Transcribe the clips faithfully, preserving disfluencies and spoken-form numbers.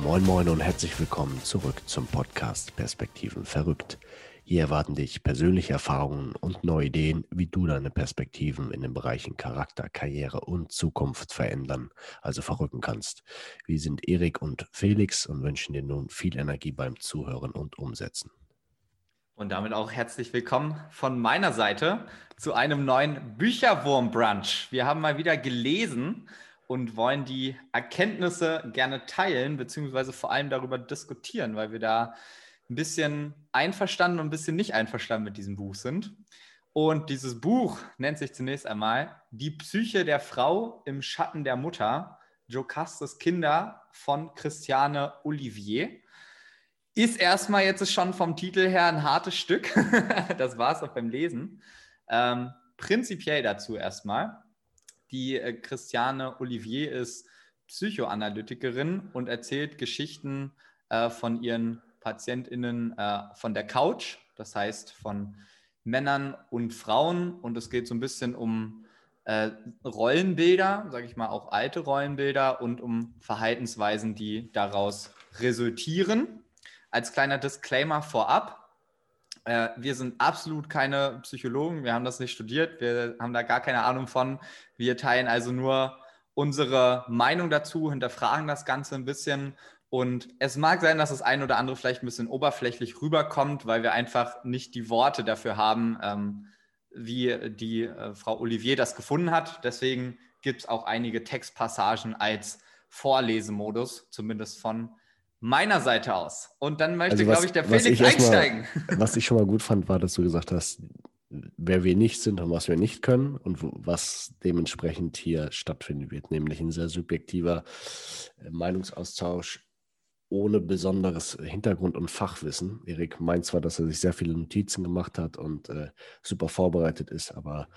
Moin Moin und herzlich willkommen zurück zum Podcast Perspektiven verrückt. Hier erwarten dich persönliche Erfahrungen und neue Ideen, wie du deine Perspektiven in den Bereichen Charakter, Karriere und Zukunft verändern, also verrücken kannst. Wir sind Erik und Felix und wünschen dir nun viel Energie beim Zuhören und Umsetzen. Und damit auch herzlich willkommen von meiner Seite zu einem neuen Bücherwurm-Brunch. Wir haben mal wieder gelesen und wollen die Erkenntnisse gerne teilen, beziehungsweise vor allem darüber diskutieren, weil wir da ein bisschen einverstanden und ein bisschen nicht einverstanden mit diesem Buch sind. Und dieses Buch nennt sich zunächst einmal Die Psyche der Frau im Schatten der Mutter, Jocastes Kinder von Christiane Olivier. Ist erstmal jetzt schon vom Titel her ein hartes Stück. Das war es auch beim Lesen. Ähm, prinzipiell dazu erstmal. Die äh, Christiane Olivier ist Psychoanalytikerin und erzählt Geschichten äh, von ihren PatientInnen äh, von der Couch, das heißt von Männern und Frauen. Und es geht so ein bisschen um äh, Rollenbilder, sage ich mal auch alte Rollenbilder und um Verhaltensweisen, die daraus resultieren. Als kleiner Disclaimer vorab, äh, wir sind absolut keine Psychologen, wir haben das nicht studiert, wir haben da gar keine Ahnung von. Wir teilen also nur unsere Meinung dazu, hinterfragen das Ganze ein bisschen. Und es mag sein, dass das ein oder andere vielleicht ein bisschen oberflächlich rüberkommt, weil wir einfach nicht die Worte dafür haben, ähm, wie die äh, Frau Olivier das gefunden hat. Deswegen gibt es auch einige Textpassagen als Vorlesemodus, zumindest von meiner Seite aus. Und dann möchte, Also was, glaube ich, der was Felix ich erstmal, einsteigen. was ich schon mal gut fand, war, dass du gesagt hast, wer wir nicht sind und was wir nicht können und wo, was dementsprechend hier stattfinden wird, nämlich ein sehr subjektiver äh, Meinungsaustausch ohne besonderes Hintergrund- und Fachwissen. Erik meint zwar, dass er sich sehr viele Notizen gemacht hat und äh, super vorbereitet ist, aber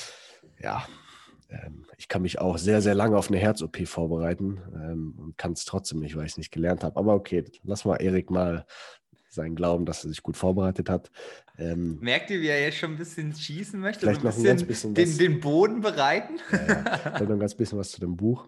ja, ähm, ich kann mich auch sehr, sehr lange auf eine Herz-O P vorbereiten ähm, und kann es trotzdem nicht, weil ich es nicht gelernt habe. Aber okay, lass mal Erik mal seinen Glauben, dass er sich gut vorbereitet hat. Ähm, Merkt ihr, wie er jetzt schon ein bisschen schießen möchte? So vielleicht ein noch ein ganz bisschen bisschen den, was. den Boden bereiten? Ja, ja, vielleicht noch ein ganz bisschen was zu dem Buch.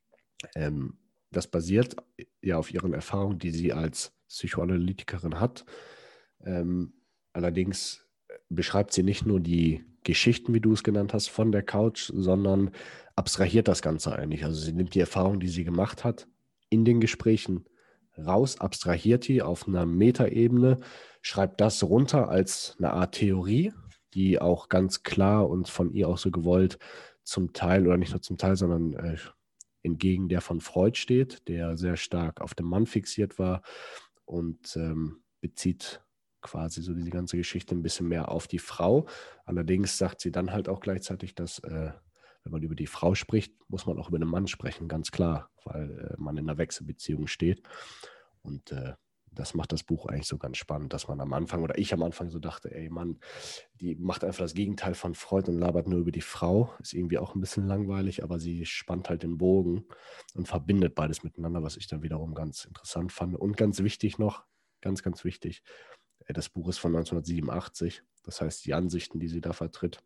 Ähm, das basiert ja auf ihren Erfahrungen, die sie als Psychoanalytikerin hat. Ähm, allerdings beschreibt sie nicht nur die Geschichten, wie du es genannt hast, von der Couch, sondern abstrahiert das Ganze eigentlich. Also sie nimmt die Erfahrungen, die sie gemacht hat, in den Gesprächen raus, abstrahiert die auf einer Metaebene, schreibt das runter als eine Art Theorie, die auch ganz klar und von ihr auch so gewollt zum Teil, oder nicht nur zum Teil, sondern äh, entgegen der von Freud steht, der sehr stark auf den Mann fixiert war und ähm, bezieht quasi so diese ganze Geschichte ein bisschen mehr auf die Frau. Allerdings sagt sie dann halt auch gleichzeitig, dass äh, wenn man über die Frau spricht, muss man auch über den Mann sprechen, ganz klar, weil äh, man in einer Wechselbeziehung steht. Und äh, das macht das Buch eigentlich so ganz spannend, dass man am Anfang, oder ich am Anfang so dachte, ey Mann, die macht einfach das Gegenteil von Freud und labert nur über die Frau. Ist irgendwie auch ein bisschen langweilig, aber sie spannt halt den Bogen und verbindet beides miteinander, was ich dann wiederum ganz interessant fand. Und ganz wichtig noch, ganz, ganz wichtig, das Buch ist von neunzehnhundertsiebenundachtzig. Das heißt, die Ansichten, die sie da vertritt,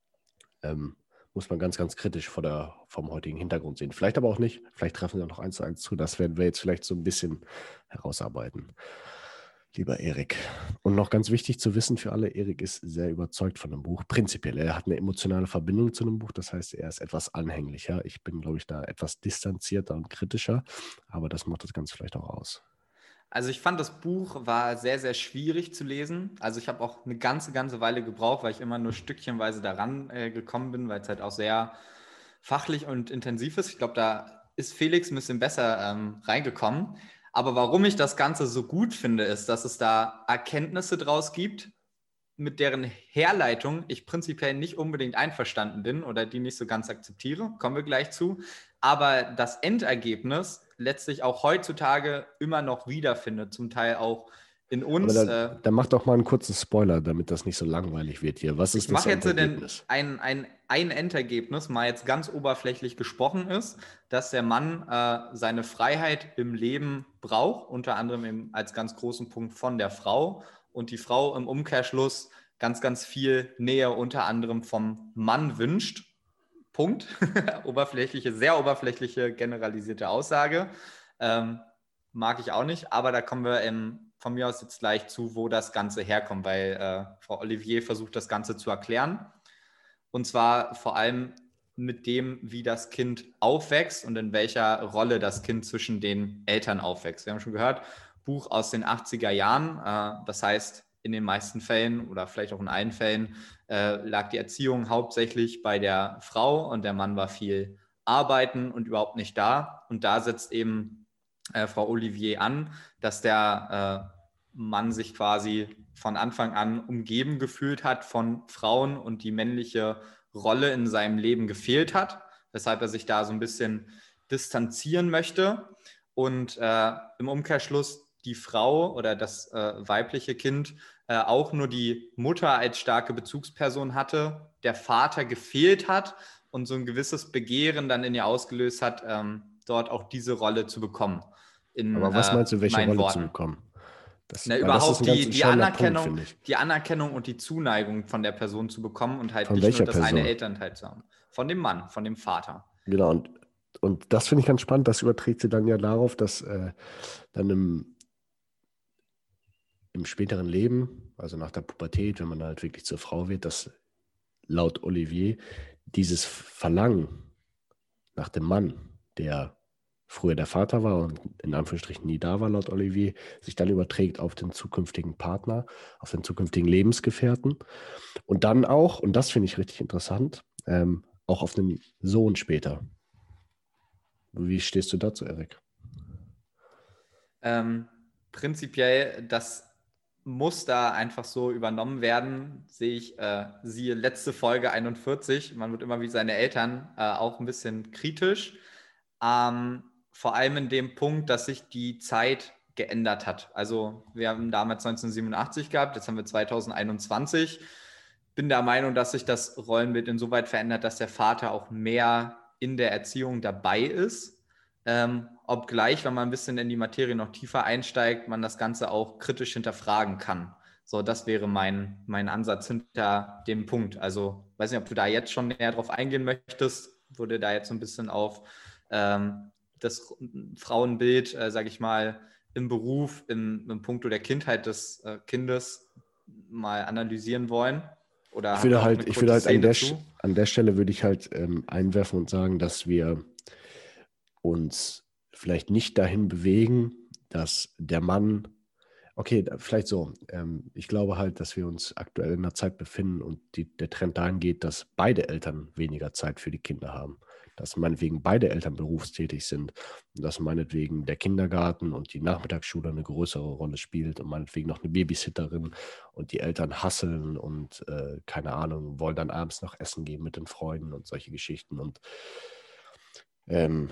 ähm, muss man ganz, ganz kritisch vor der, vom heutigen Hintergrund sehen. Vielleicht aber auch nicht. Vielleicht treffen sie auch noch eins zu eins zu. Das werden wir jetzt vielleicht so ein bisschen herausarbeiten. Lieber Erik. Und noch ganz wichtig zu wissen für alle, Erik ist sehr überzeugt von dem Buch. Prinzipiell, er hat eine emotionale Verbindung zu dem Buch. Das heißt, er ist etwas anhänglicher. Ich bin, glaube ich, da etwas distanzierter und kritischer. Aber das macht das Ganze vielleicht auch aus. Also ich fand, das Buch war sehr, sehr schwierig zu lesen. Also ich habe auch eine ganze, ganze Weile gebraucht, weil ich immer nur stückchenweise daran äh, gekommen bin, weil es halt auch sehr fachlich und intensiv ist. Ich glaube, da ist Felix ein bisschen besser ähm, reingekommen. Aber warum ich das Ganze so gut finde, ist, dass es da Erkenntnisse draus gibt, mit deren Herleitung ich prinzipiell nicht unbedingt einverstanden bin oder die nicht so ganz akzeptiere, kommen wir gleich zu. Aber das Endergebnis letztlich auch heutzutage immer noch wiederfindet, zum Teil auch in Aber uns. dann, Äh, dann mach doch mal einen kurzen Spoiler, damit das nicht so langweilig wird hier. Was ich ist das mache jetzt so den, Endergebnis? ein, ein, ein Endergebnis, mal jetzt ganz oberflächlich gesprochen ist, dass der Mann äh, seine Freiheit im Leben braucht, unter anderem eben als ganz großen Punkt von der Frau, und die Frau im Umkehrschluss ganz, ganz viel Nähe unter anderem vom Mann wünscht. Punkt. Oberflächliche, sehr oberflächliche, generalisierte Aussage. Ähm, mag ich auch nicht, aber da kommen wir im, von mir aus jetzt gleich zu, wo das Ganze herkommt, weil äh, Frau Olivier versucht, das Ganze zu erklären. Und zwar vor allem mit dem, wie das Kind aufwächst und in welcher Rolle das Kind zwischen den Eltern aufwächst. Wir haben schon gehört, Buch aus den achtziger Jahren. Äh, das heißt, in den meisten Fällen oder vielleicht auch in allen Fällen äh, lag die Erziehung hauptsächlich bei der Frau und der Mann war viel arbeiten und überhaupt nicht da. Und da setzt eben äh, Frau Olivier an, dass der äh, Mann sich quasi von Anfang an umgeben gefühlt hat von Frauen und die männliche Rolle in seinem Leben gefehlt hat, weshalb er sich da so ein bisschen distanzieren möchte und äh, im Umkehrschluss die Frau oder das äh, weibliche Kind äh, auch nur die Mutter als starke Bezugsperson hatte, der Vater gefehlt hat und so ein gewisses Begehren dann in ihr ausgelöst hat, ähm, dort auch diese Rolle zu bekommen. In Aber was äh, meinst du, welche meinen Rolle zu Worten. bekommen? Das, Na, weil das ist ein überhaupt ganz die, die entscheidender Punkt, Anerkennung, finde ich. die Anerkennung und die Zuneigung von der Person zu bekommen und halt Von nicht nur welcher das eine Person? Elternteil zu haben. Von dem Mann, von dem Vater. Genau, und, und das finde ich ganz spannend. Das überträgt sie dann ja darauf, dass äh, dann im, im späteren Leben, also nach der Pubertät, wenn man halt wirklich zur Frau wird, dass laut Olivier dieses Verlangen nach dem Mann, der früher der Vater war und in Anführungsstrichen nie da war, laut Olivier, sich dann überträgt auf den zukünftigen Partner, auf den zukünftigen Lebensgefährten und dann auch, und das finde ich richtig interessant, ähm, auch auf den Sohn später. Wie stehst du dazu, Erik? Ähm, prinzipiell, das muss da einfach so übernommen werden, sehe ich, äh, siehe letzte Folge einundvierzig, man wird immer wie seine Eltern äh, auch ein bisschen kritisch. Ähm, vor allem in dem Punkt, dass sich die Zeit geändert hat. Also wir haben damals neunzehnhundertsiebenundachtzig gehabt, jetzt haben wir zweitausendeinundzwanzig. Bin der Meinung, dass sich das Rollenbild insoweit verändert, dass der Vater auch mehr in der Erziehung dabei ist. Ähm, obgleich, wenn man ein bisschen in die Materie noch tiefer einsteigt, man das Ganze auch kritisch hinterfragen kann. So, das wäre mein, mein Ansatz hinter dem Punkt. Also, weiß nicht, ob du da jetzt schon näher drauf eingehen möchtest, wurde da jetzt so ein bisschen auf ähm, das Frauenbild, äh, sage ich mal, im Beruf, im, im Punkto der Kindheit des äh, Kindes mal analysieren wollen. Oder Ich habt ihr würde auch eine halt, ich würde kurze halt an Szene der, zu? an der Stelle würde ich halt ähm, einwerfen und sagen, dass wir uns vielleicht nicht dahin bewegen, dass der Mann, okay, vielleicht so, ähm, ich glaube halt, dass wir uns aktuell in einer Zeit befinden und die, der Trend dahin geht, dass beide Eltern weniger Zeit für die Kinder haben. Dass meinetwegen beide Eltern berufstätig sind und dass meinetwegen der Kindergarten und die Nachmittagsschule eine größere Rolle spielt und meinetwegen noch eine Babysitterin und die Eltern hasseln und äh, keine Ahnung, wollen dann abends noch essen gehen mit den Freunden und solche Geschichten. Und ähm,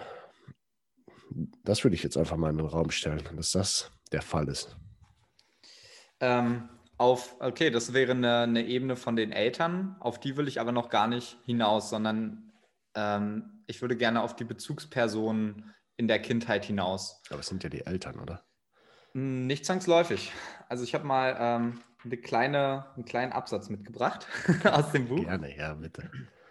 das würde ich jetzt einfach mal in den Raum stellen, dass das der Fall ist. Ähm, auf, okay, das wäre eine, eine Ebene von den Eltern, auf die will ich aber noch gar nicht hinaus, sondern ähm, ich würde gerne auf die Bezugspersonen in der Kindheit hinaus. Aber es sind ja die Eltern, oder? Hm, nicht zwangsläufig. Also ich habe mal ähm, eine kleine, einen kleinen Absatz mitgebracht aus dem Buch. Gerne, ja, bitte.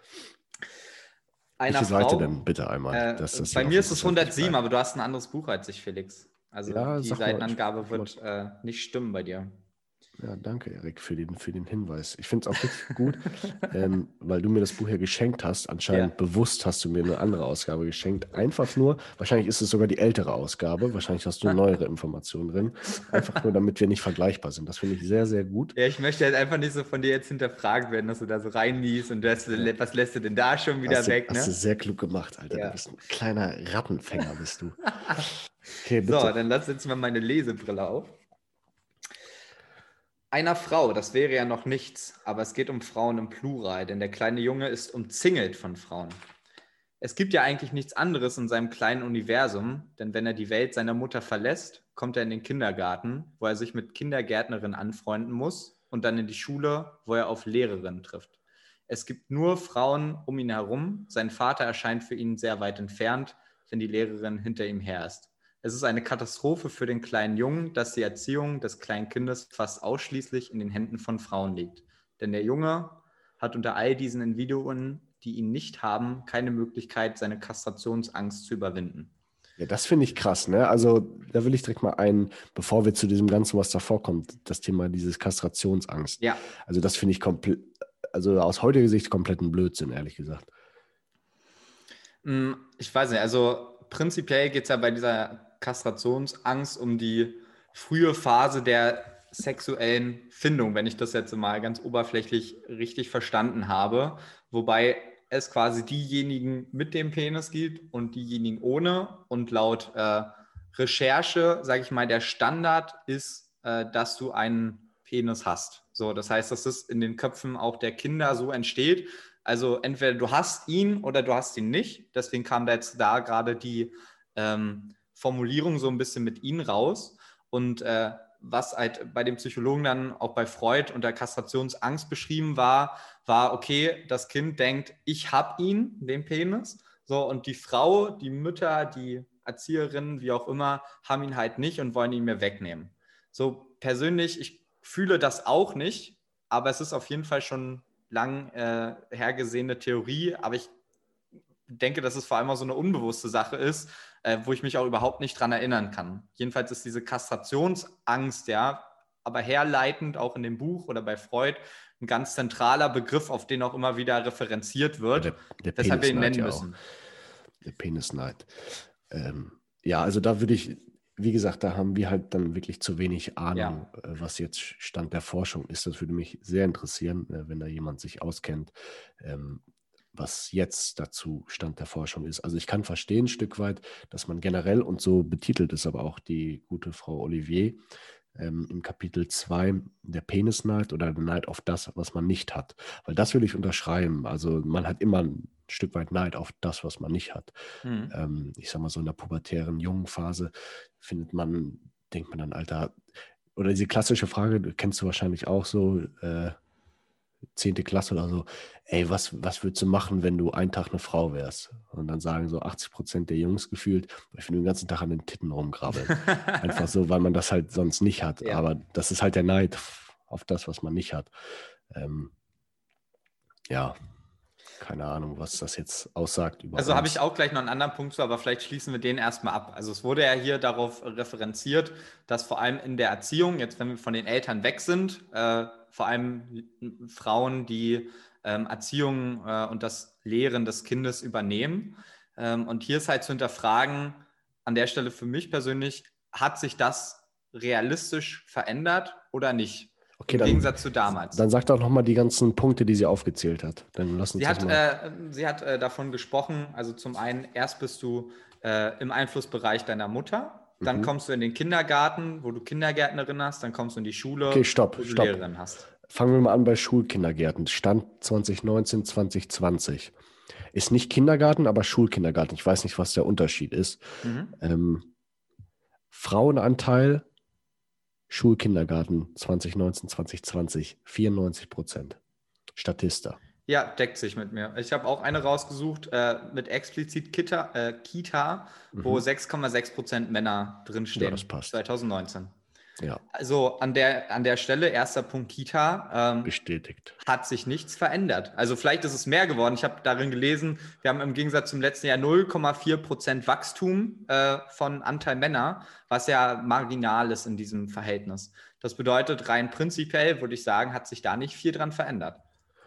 Einer Welche Seite denn Frau. bitte einmal, Äh, dass das bei hier auch mir ist es wissenschaftlich hundertsieben, bleibt? aber du hast ein anderes Buch als ich, Felix. Also Ja, die sag mal, ich, Seitenangabe ich wollt, wird äh, nicht stimmen bei dir. ja, danke, Erik, für den, für den Hinweis. Ich finde es auch richtig gut, ähm, weil du mir das Buch ja geschenkt hast. Ja. Anscheinend bewusst hast du mir eine andere Ausgabe geschenkt. Einfach nur, wahrscheinlich ist es sogar die ältere Ausgabe, wahrscheinlich hast du neuere Informationen drin. Einfach nur, damit wir nicht vergleichbar sind. Das finde ich sehr, sehr gut. Ja, ich möchte halt einfach nicht so von dir jetzt hinterfragt werden, dass du da so reinliest und das, Ja. was lässt du denn da schon wieder Hast du, weg, hast du ne? sehr klug gemacht, Alter. Du Ja. bist ein kleiner Rattenfänger, bist du. Okay, So, bitte. dann lass jetzt mal meine Lesebrille auf. Einer Frau, das wäre ja noch nichts, aber es geht um Frauen im Plural, denn der kleine Junge ist umzingelt von Frauen. Es gibt ja eigentlich nichts anderes in seinem kleinen Universum, denn wenn er die Welt seiner Mutter verlässt, kommt er in den Kindergarten, wo er sich mit Kindergärtnerinnen anfreunden muss und dann in die Schule, wo er auf Lehrerinnen trifft. Es gibt nur Frauen um ihn herum, sein Vater erscheint für ihn sehr weit entfernt, wenn die Lehrerin hinter ihm her ist. Es ist eine Katastrophe für den kleinen Jungen, dass die Erziehung des kleinen Kindes fast ausschließlich in den Händen von Frauen liegt. Denn der Junge hat unter all diesen Individuen, die ihn nicht haben, keine Möglichkeit, seine Kastrationsangst zu überwinden. Ja, das finde ich krass, ne? Also da will ich direkt mal ein, bevor wir zu diesem Ganzen, was davor kommt, das Thema dieses Kastrationsangst. Ja. Also das finde ich komplett, also aus heutiger Sicht kompletten Blödsinn, ehrlich gesagt. Ich weiß nicht, also prinzipiell geht es ja bei dieser Kastrationsangst um die frühe Phase der sexuellen Findung, wenn ich das jetzt mal ganz oberflächlich richtig verstanden habe, wobei es quasi diejenigen mit dem Penis gibt und diejenigen ohne, und laut äh, Recherche, sage ich mal, der Standard ist, äh, dass du einen Penis hast. So, das heißt, dass es in den Köpfen auch der Kinder so entsteht. Also entweder du hast ihn oder du hast ihn nicht. Deswegen kam da jetzt da gerade die ähm, Formulierung so ein bisschen mit ihn raus. Und äh, was halt bei dem Psychologen dann auch bei Freud unter Kastrationsangst beschrieben war, war, okay, das Kind denkt, ich habe ihn, den Penis. So, und die Frau, die Mütter, die Erzieherinnen, wie auch immer, haben ihn halt nicht und wollen ihn mir wegnehmen. So persönlich, ich fühle das auch nicht, aber es ist auf jeden Fall schon lang äh, hergesehene Theorie, aber ich denke, dass es vor allem auch so eine unbewusste Sache ist, äh, wo ich mich auch überhaupt nicht dran erinnern kann. Jedenfalls ist diese Kastrationsangst, ja, aber herleitend auch in dem Buch oder bei Freud ein ganz zentraler Begriff, auf den auch immer wieder referenziert wird, Ja, der, der weshalb wir ihn nennen ja müssen. Auch. Der Penisneid. Ähm, ja, also da würde ich, wie gesagt, da haben wir halt dann wirklich zu wenig Ahnung, Ja. äh, was jetzt Stand der Forschung ist. Das würde mich sehr interessieren, äh, wenn da jemand sich auskennt, ähm, was jetzt dazu Stand der Forschung ist. Also ich kann verstehen ein Stück weit, dass man generell, und so betitelt es aber auch die gute Frau Olivier, ähm, im Kapitel zwei, der Penisneid oder der Neid auf das, was man nicht hat. Weil das will ich unterschreiben. Also man hat immer ein Stück weit Neid auf das, was man nicht hat. Mhm. Ähm, ich sag mal so in der pubertären jungen Phase findet man, denkt man dann, Alter, oder diese klassische Frage, kennst du wahrscheinlich auch so, äh, zehnte Klasse oder so, ey, was, was würdest du machen, wenn du einen Tag eine Frau wärst? Und dann sagen so achtzig Prozent der Jungs gefühlt, ich will den ganzen Tag an den Titten rumgrabbeln. Einfach so, weil man das halt sonst nicht hat. Ja. Aber das ist halt der Neid auf das, was man nicht hat. Ähm, ja, keine Ahnung, was das jetzt aussagt über Also uns. habe ich auch gleich noch einen anderen Punkt zu, aber vielleicht schließen wir den erstmal ab. Also es wurde ja hier darauf referenziert, dass vor allem in der Erziehung, jetzt wenn wir von den Eltern weg sind, äh, vor allem Frauen, die ähm, Erziehung äh, und das Lehren des Kindes übernehmen. Ähm, und hier ist halt zu hinterfragen, an der Stelle für mich persönlich, hat sich das realistisch verändert oder nicht? Okay, Im dann, Gegensatz zu damals. Dann sag doch nochmal die ganzen Punkte, die sie aufgezählt hat. Dann lass uns Sie das hat, mal. äh, sie hat äh, davon gesprochen, also zum einen, erst bist du äh, im Einflussbereich deiner Mutter, dann Mhm. kommst du in den Kindergarten, wo du Kindergärtnerin hast, dann kommst du in die Schule, Okay, stopp, wo du stopp. Lehrerin hast. Fangen wir mal an bei Schulkindergärten. Stand zwanzig neunzehn, zwanzig zwanzig. Ist nicht Kindergarten, aber Schulkindergarten. Ich weiß nicht, was der Unterschied ist. Mhm. Ähm, Frauenanteil Schulkindergarten zwanzig neunzehn, zwanzig zwanzig, vierundneunzig Prozent. Statista. Ja, deckt sich mit mir. Ich habe auch eine rausgesucht äh, mit explizit Kita, äh, Kita wo Mhm. sechs Komma sechs Prozent Männer drinstehen. Ja, das passt. zwanzig neunzehn. Ja, Also an der, an der Stelle, erster Punkt Kita, ähm, bestätigt. hat sich nichts verändert. Also vielleicht ist es mehr geworden. Ich habe darin gelesen, wir haben im Gegensatz zum letzten Jahr null Komma vier Prozent Wachstum äh, von Anteil Männer, was ja marginal ist in diesem Verhältnis. Das bedeutet, rein prinzipiell würde ich sagen, hat sich da nicht viel dran verändert.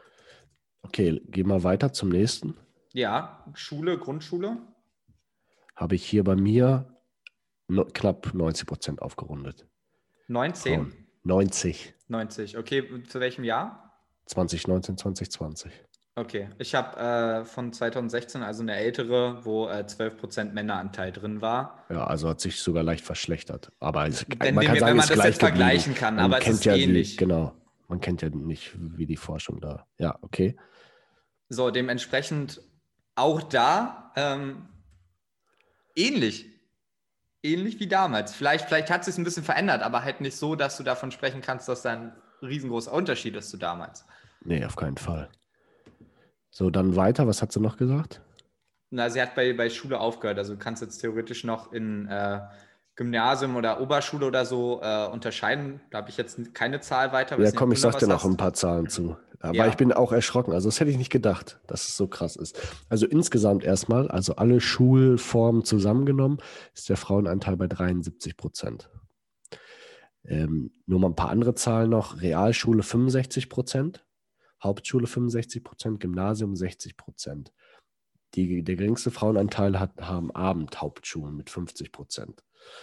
Okay, gehen wir weiter zum nächsten. Ja, Schule, Grundschule. Habe ich hier bei mir no, knapp neunzig Prozent aufgerundet. neunzehn? Frauen. neunzig. neunzig, okay. Zu welchem Jahr? zwanzig neunzehn, zwanzig zwanzig. Okay, ich habe äh, von zwanzig sechzehn, also eine ältere, wo äh, zwölf Prozent Männeranteil drin war. Ja, also hat sich sogar leicht verschlechtert. Aber es, wenn, man kann wir, sagen, wenn man es ist das gleich jetzt vergleichen geblieben. kann, Man aber es kennt ist ja ähnlich. Die, genau, man kennt ja nicht, wie die Forschung da. Ja, okay. So, dementsprechend auch da ähm, ähnlich. Ähnlich wie damals. Vielleicht, vielleicht hat es sich ein bisschen verändert, aber halt nicht so, dass du davon sprechen kannst, dass da ein riesengroßer Unterschied ist zu damals. Nee, auf keinen Fall. So, dann weiter. Was hat sie noch gesagt? Na, sie hat bei, bei Schule aufgehört. Also du kannst jetzt theoretisch noch in äh, Gymnasium oder Oberschule oder so äh, unterscheiden. Da habe ich jetzt keine Zahl weiter. Ja, komm, ich sag dir noch ein paar Zahlen zu. Aber ich Ja. bin auch erschrocken. Also das hätte ich nicht gedacht, dass es so krass ist. Also insgesamt erstmal, also alle Schulformen zusammengenommen, ist der Frauenanteil bei dreiundsiebzig Prozent. Ähm, nur mal ein paar andere Zahlen noch. Realschule fünfundsechzig Prozent, Hauptschule fünfundsechzig Prozent, Gymnasium sechzig Prozent. Die, der geringste Frauenanteil hat, haben Abendhauptschulen mit fünfzig Prozent.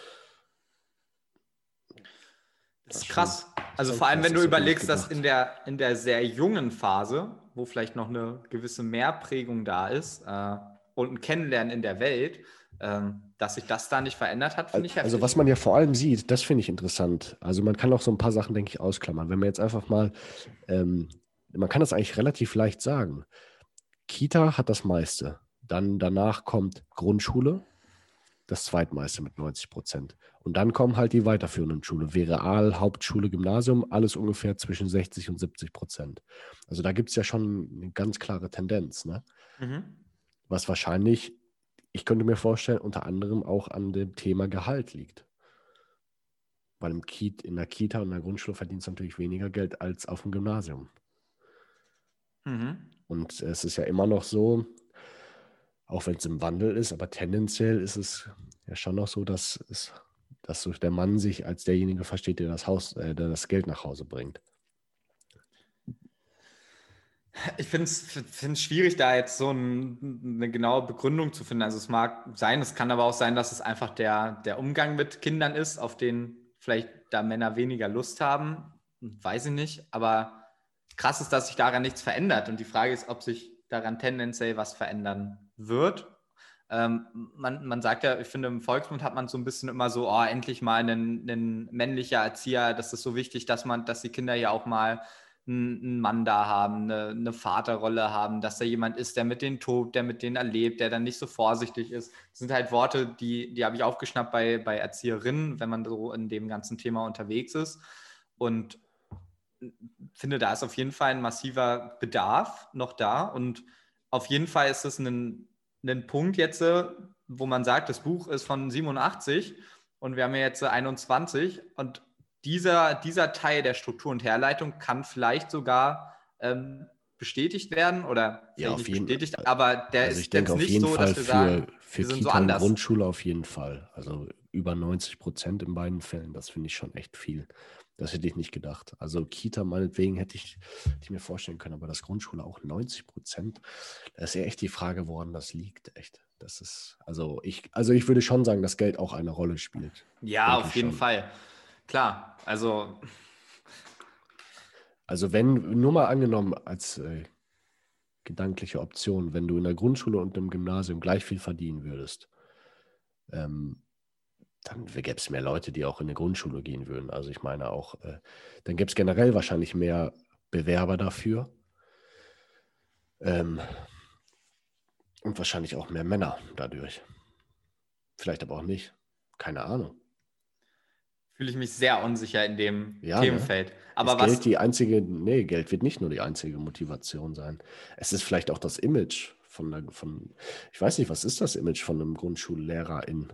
Das ist schon, krass. das Also schon vor allem, krass, wenn du das hätte ich nicht überlegst, dass gedacht. in der, in der sehr jungen Phase, wo vielleicht noch eine gewisse Mehrprägung da ist äh, und ein Kennenlernen in der Welt, ähm, dass sich das da nicht verändert hat, finde ich Also heftig. was man ja vor allem sieht, das finde ich interessant. Also man kann auch so ein paar Sachen, denke ich, ausklammern. Wenn man jetzt einfach mal, ähm, man kann das eigentlich relativ leicht sagen. Kita hat das meiste. Dann danach kommt Grundschule, das zweitmeiste mit neunzig Prozent. Und dann kommen halt die weiterführenden Schulen, wie Real, Hauptschule, Gymnasium, alles ungefähr zwischen sechzig und siebzig Prozent. Also da gibt es ja schon eine ganz klare Tendenz, ne? Mhm. Was wahrscheinlich, ich könnte mir vorstellen, unter anderem auch an dem Thema Gehalt liegt. Weil im Kita, in der Kita und in der Grundschule verdienst du natürlich weniger Geld als auf dem Gymnasium. Mhm. Und es ist ja immer noch so, auch wenn es im Wandel ist, aber tendenziell ist es ja schon noch so, dass, es, dass so der Mann sich als derjenige versteht, der das Haus, äh, der das Geld nach Hause bringt. Ich finde es schwierig, da jetzt so ein, eine genaue Begründung zu finden. Also es mag sein, es kann aber auch sein, dass es einfach der, der Umgang mit Kindern ist, auf den vielleicht da Männer weniger Lust haben. Weiß ich nicht. Aber krass ist, dass sich daran nichts verändert. Und die Frage ist, ob sich daran tendenziell was verändern wird. Ähm, man, man sagt ja, ich finde, im Volksmund hat man so ein bisschen immer so, oh, endlich mal ein, ein männlicher Erzieher. Das ist so wichtig, dass man, dass die Kinder ja auch mal einen Mann da haben, eine, eine Vaterrolle haben, dass da jemand ist, der mit denen tobt, der mit denen erlebt, der dann nicht so vorsichtig ist. Das sind halt Worte, die, die habe ich aufgeschnappt bei, bei Erzieherinnen, wenn man so in dem ganzen Thema unterwegs ist. Und finde, da ist auf jeden Fall ein massiver Bedarf noch da. Und auf jeden Fall ist es ein, ein Punkt jetzt, wo man sagt, das Buch ist von siebenundachtzig und wir haben ja jetzt einundzwanzig und dieser, dieser Teil der Struktur und Herleitung kann vielleicht sogar ähm, bestätigt werden oder Ja, vielleicht auf nicht jeden Fall. bestätigt, aber der Also ich ist denke jetzt auf nicht jeden so, Fall dass wir sagen, für, für wir sind so Kita und anders. Grundschule auf jeden Fall. Also über neunzig Prozent in beiden Fällen. Das finde ich schon echt viel. Das hätte ich nicht gedacht. Also Kita meinetwegen hätte ich, hätte ich mir vorstellen können, aber das Grundschule auch neunzig Prozent. Da ist ja echt die Frage, woran das liegt. Echt. Das ist, also ich, also ich würde schon sagen, dass Geld auch eine Rolle spielt. Ja, Denke auf ich jeden schon. Fall. Klar, also Also wenn, nur mal angenommen als äh, gedankliche Option, wenn du in der Grundschule und im Gymnasium gleich viel verdienen würdest, ähm, dann gäbe es mehr Leute, die auch in die Grundschule gehen würden. Also ich meine auch, äh, dann gäbe es generell wahrscheinlich mehr Bewerber dafür. Ähm, und wahrscheinlich auch mehr Männer dadurch. Vielleicht aber auch nicht. Keine Ahnung. fühle ich mich sehr unsicher in dem Ja, ne? Themenfeld. Ist Aber Geld was, die einzige, nee, Geld wird nicht nur die einzige Motivation sein. Es ist vielleicht auch das Image von, der, von ich weiß nicht, was ist das Image von einem Grundschullehrerin?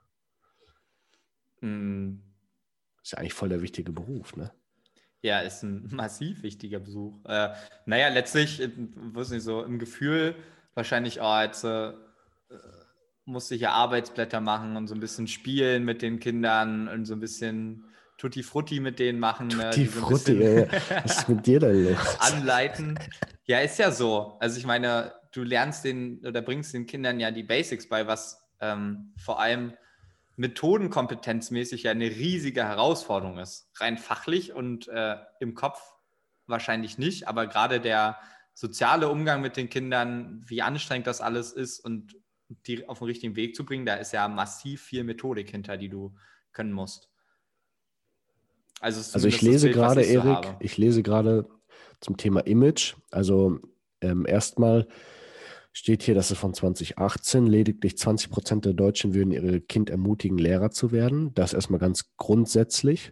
mh, Ist ja eigentlich voll der wichtige Beruf, ne? ja, ist ein massiv wichtiger Besuch. Äh, naja, letztlich, äh, weiß nicht, so im Gefühl wahrscheinlich, oh, jetzt äh, musste ich ja Arbeitsblätter machen und so ein bisschen spielen mit den Kindern und so ein bisschen Tutti Frutti mit denen machen, ne, Tutti die so ein Frutti, bisschen ey. Was ist mit dir denn los? anleiten. Ja, ist ja so. Also ich meine, du lernst den oder bringst den Kindern ja die Basics bei, was ähm, vor allem methodenkompetenzmäßig ja eine riesige Herausforderung ist. Rein fachlich und äh, im Kopf wahrscheinlich nicht, aber gerade der soziale Umgang mit den Kindern, wie anstrengend das alles ist und die auf den richtigen Weg zu bringen, da ist ja massiv viel Methodik hinter, die du können musst. Also ist Also ich zumindest das lese Bild, was gerade, ich so Erik, habe. ich lese gerade zum Thema Image. Also ähm, erstmal steht hier, dass es von zwanzig achtzehn lediglich zwanzig Prozent der Deutschen würden ihre Kind ermutigen, Lehrer zu werden. Das erstmal ganz grundsätzlich.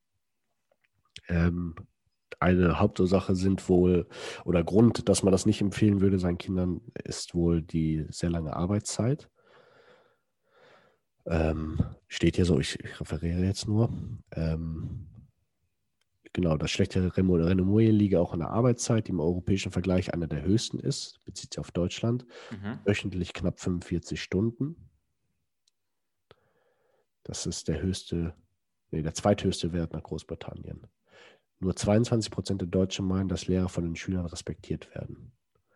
Ähm, eine Hauptursache sind wohl, oder Grund, dass man das nicht empfehlen würde seinen Kindern, ist wohl die sehr lange Arbeitszeit. Ähm, steht hier so, ich, ich referiere jetzt nur. Ähm, genau, das schlechte Remo- Renommee liege auch an der Arbeitszeit, die im europäischen Vergleich eine der höchsten ist, bezieht sich auf Deutschland. Mhm. Wöchentlich knapp fünfundvierzig Stunden. Das ist der höchste, nee, der zweithöchste Wert nach Großbritannien. Nur zweiundzwanzig Prozent der Deutschen meinen, dass Lehrer von den Schülern respektiert werden.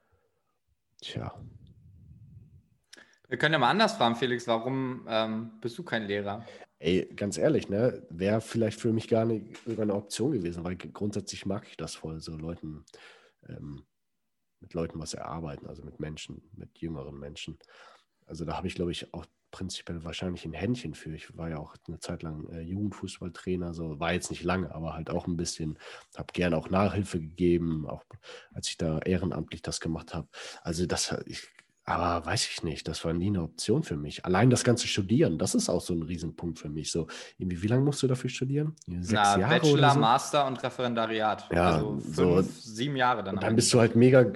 Tja. Wir können ja mal anders fragen, Felix, warum ähm, bist du kein Lehrer? Ey, ganz ehrlich, ne, wäre vielleicht für mich gar nicht sogar eine Option gewesen, weil grundsätzlich mag ich das voll, so Leuten, ähm, mit Leuten was erarbeiten, also mit Menschen, mit jüngeren Menschen. Also da habe ich, glaube ich, auch prinzipiell wahrscheinlich ein Händchen für. Ich war ja auch eine Zeit lang äh, Jugendfußballtrainer, so war jetzt nicht lange, aber halt auch ein bisschen, habe gerne auch Nachhilfe gegeben, auch als ich da ehrenamtlich das gemacht habe. Also das, ich, aber weiß ich nicht, das war nie eine Option für mich. Allein das ganze Studieren, das ist auch so ein Riesenpunkt für mich. So, irgendwie, wie lange musst du dafür studieren? Sechs Na, Jahre oder Bachelor, so? Master und Referendariat. Ja, Also so, fünf, sieben Jahre dann und am dann Ende, bist du glaube ich. halt mega,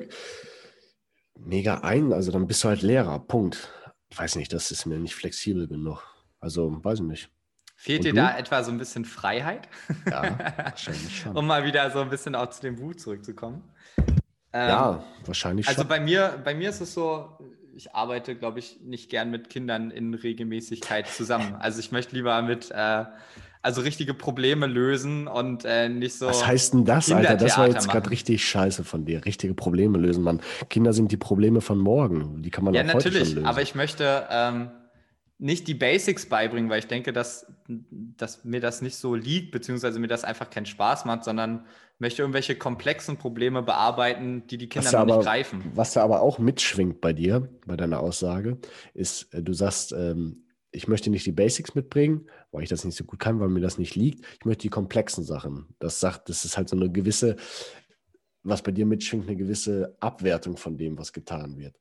mega ein, also dann bist du halt Lehrer, Punkt. Ich weiß nicht, das ist mir nicht flexibel genug. Also, weiß ich nicht. Fehlt Und dir da du? etwa so ein bisschen Freiheit? Ja, wahrscheinlich schon. Um mal wieder so ein bisschen auch zu dem Buch zurückzukommen. Ähm, Ja, wahrscheinlich also schon. bei mir, bei mir ist es so, ich arbeite, glaube ich, nicht gern mit Kindern in Regelmäßigkeit zusammen. Also ich möchte lieber mit, äh, also richtige Probleme lösen und äh, nicht Was so heißt denn das, Alter? Das war Kindertheater jetzt gerade machen. richtig scheiße von dir. Richtige Probleme lösen, Mann. Kinder sind die Probleme von morgen. Die kann man Ja, auch heute schon natürlich, aber lösen. ich möchte ähm, nicht die Basics beibringen, weil ich denke, dass, dass mir das nicht so liegt, beziehungsweise mir das einfach keinen Spaß macht, sondern möchte irgendwelche komplexen Probleme bearbeiten, die die Kinder Was da noch nicht aber, greifen. was da aber auch mitschwingt bei dir, bei deiner Aussage, ist, äh, du sagst, ähm, ich möchte nicht die Basics mitbringen, weil ich das nicht so gut kann, weil mir das nicht liegt. Ich möchte die komplexen Sachen. Das sagt, das ist halt so eine gewisse, was bei dir mitschwingt, eine gewisse Abwertung von dem, was getan wird.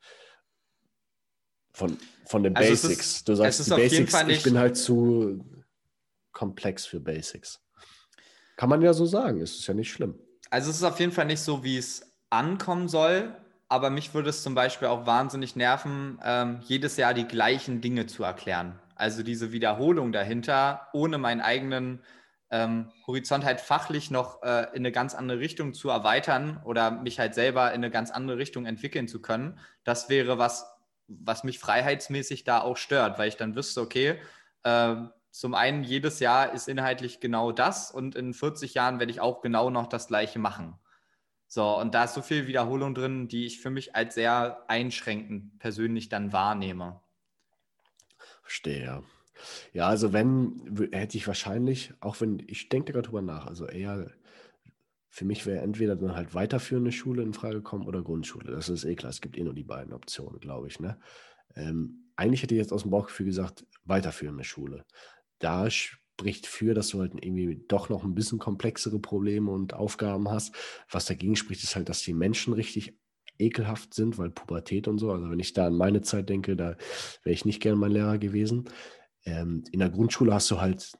Von, von den Also es ist, Basics. Du es sagst, ist die auf jeden Basics, Fall ich bin nicht, halt zu komplex für Basics. Kann man ja so sagen, es ist ja nicht schlimm. also es ist auf jeden Fall nicht so, wie es ankommen soll, aber mich würde es zum Beispiel auch wahnsinnig nerven, ähm, jedes Jahr die gleichen Dinge zu erklären. Also diese Wiederholung dahinter, ohne meinen eigenen ähm, Horizont halt fachlich noch äh, in eine ganz andere Richtung zu erweitern oder mich halt selber in eine ganz andere Richtung entwickeln zu können. Das wäre was, was mich freiheitsmäßig da auch stört, weil ich dann wüsste, okay, äh, zum einen, jedes Jahr ist inhaltlich genau das und in vierzig Jahren werde ich auch genau noch das Gleiche machen. So, und da ist so viel Wiederholung drin, die ich für mich als sehr einschränkend persönlich dann wahrnehme. Verstehe, ja. Ja, also wenn, w- hätte ich wahrscheinlich, auch wenn, ich denke gerade drüber nach, also eher, für mich wäre entweder dann halt weiterführende Schule in Frage gekommen oder Grundschule. Das ist eh klar, es gibt eh nur die beiden Optionen, glaube ich, ne? Ähm, eigentlich hätte ich jetzt aus dem Bauchgefühl gesagt, weiterführende Schule. Da spricht für, dass du halt irgendwie doch noch ein bisschen komplexere Probleme und Aufgaben hast. Was dagegen spricht, ist halt, dass die Menschen richtig ekelhaft sind, weil Pubertät und so. Also wenn ich da an meine Zeit denke, da wäre ich nicht gern mein Lehrer gewesen. Ähm, in der Grundschule hast du halt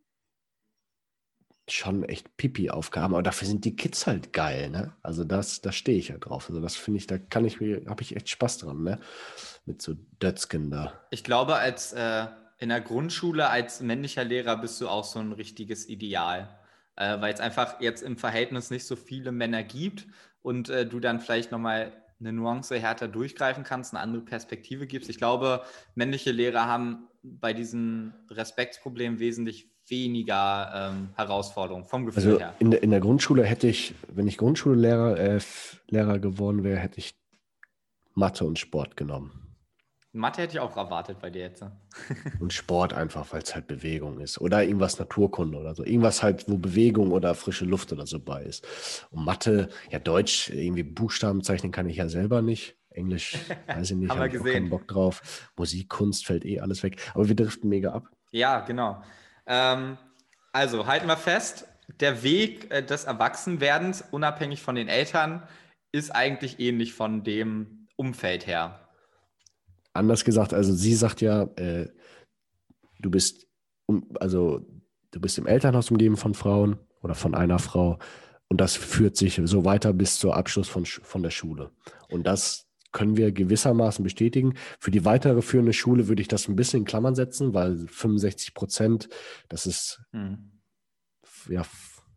schon echt Pipi-Aufgaben, aber dafür sind die Kids halt geil, ne? Also das, da stehe ich ja drauf. Also das finde ich, da kann ich mir, habe ich echt Spaß dran, ne? Mit so Dötzken da. Ich glaube, als äh, in der Grundschule als männlicher Lehrer bist du auch so ein richtiges Ideal, äh, weil es einfach jetzt im Verhältnis nicht so viele Männer gibt und äh, du dann vielleicht nochmal eine Nuance härter durchgreifen kannst, eine andere Perspektive gibst. Ich glaube, männliche Lehrer haben bei diesem Respektsproblem wesentlich weniger ähm, Herausforderungen vom Gefühl Also her. in der, in der Grundschule hätte ich, wenn ich Grundschullehrer äh, F- Lehrer geworden wäre, hätte ich Mathe und Sport genommen. Mathe hätte ich auch erwartet bei dir jetzt. Und Sport einfach, weil es halt Bewegung ist. Oder irgendwas Naturkunde oder so. Irgendwas halt, wo Bewegung oder frische Luft oder so bei ist. Und Mathe, ja, Deutsch, irgendwie Buchstaben zeichnen kann ich ja selber nicht. Englisch, weiß ich nicht, Haben habe wir ich auch keinen gesehen. Bock drauf. Musik, Kunst fällt eh alles weg. Aber wir driften mega ab. Ja, genau. Ähm, also halten wir fest, der Weg äh, des Erwachsenwerdens, unabhängig von den Eltern, ist eigentlich ähnlich von dem Umfeld her. Anders gesagt, also sie sagt ja, äh, du bist, um, also du bist im Elternhaus umgeben von Frauen oder von einer Frau und das führt sich so weiter bis zum Abschluss von, Sch- von der Schule. Und das können wir gewissermaßen bestätigen. Für die weitere führende Schule würde ich das ein bisschen in Klammern setzen, weil fünfundsechzig Prozent, das ist Hm. ja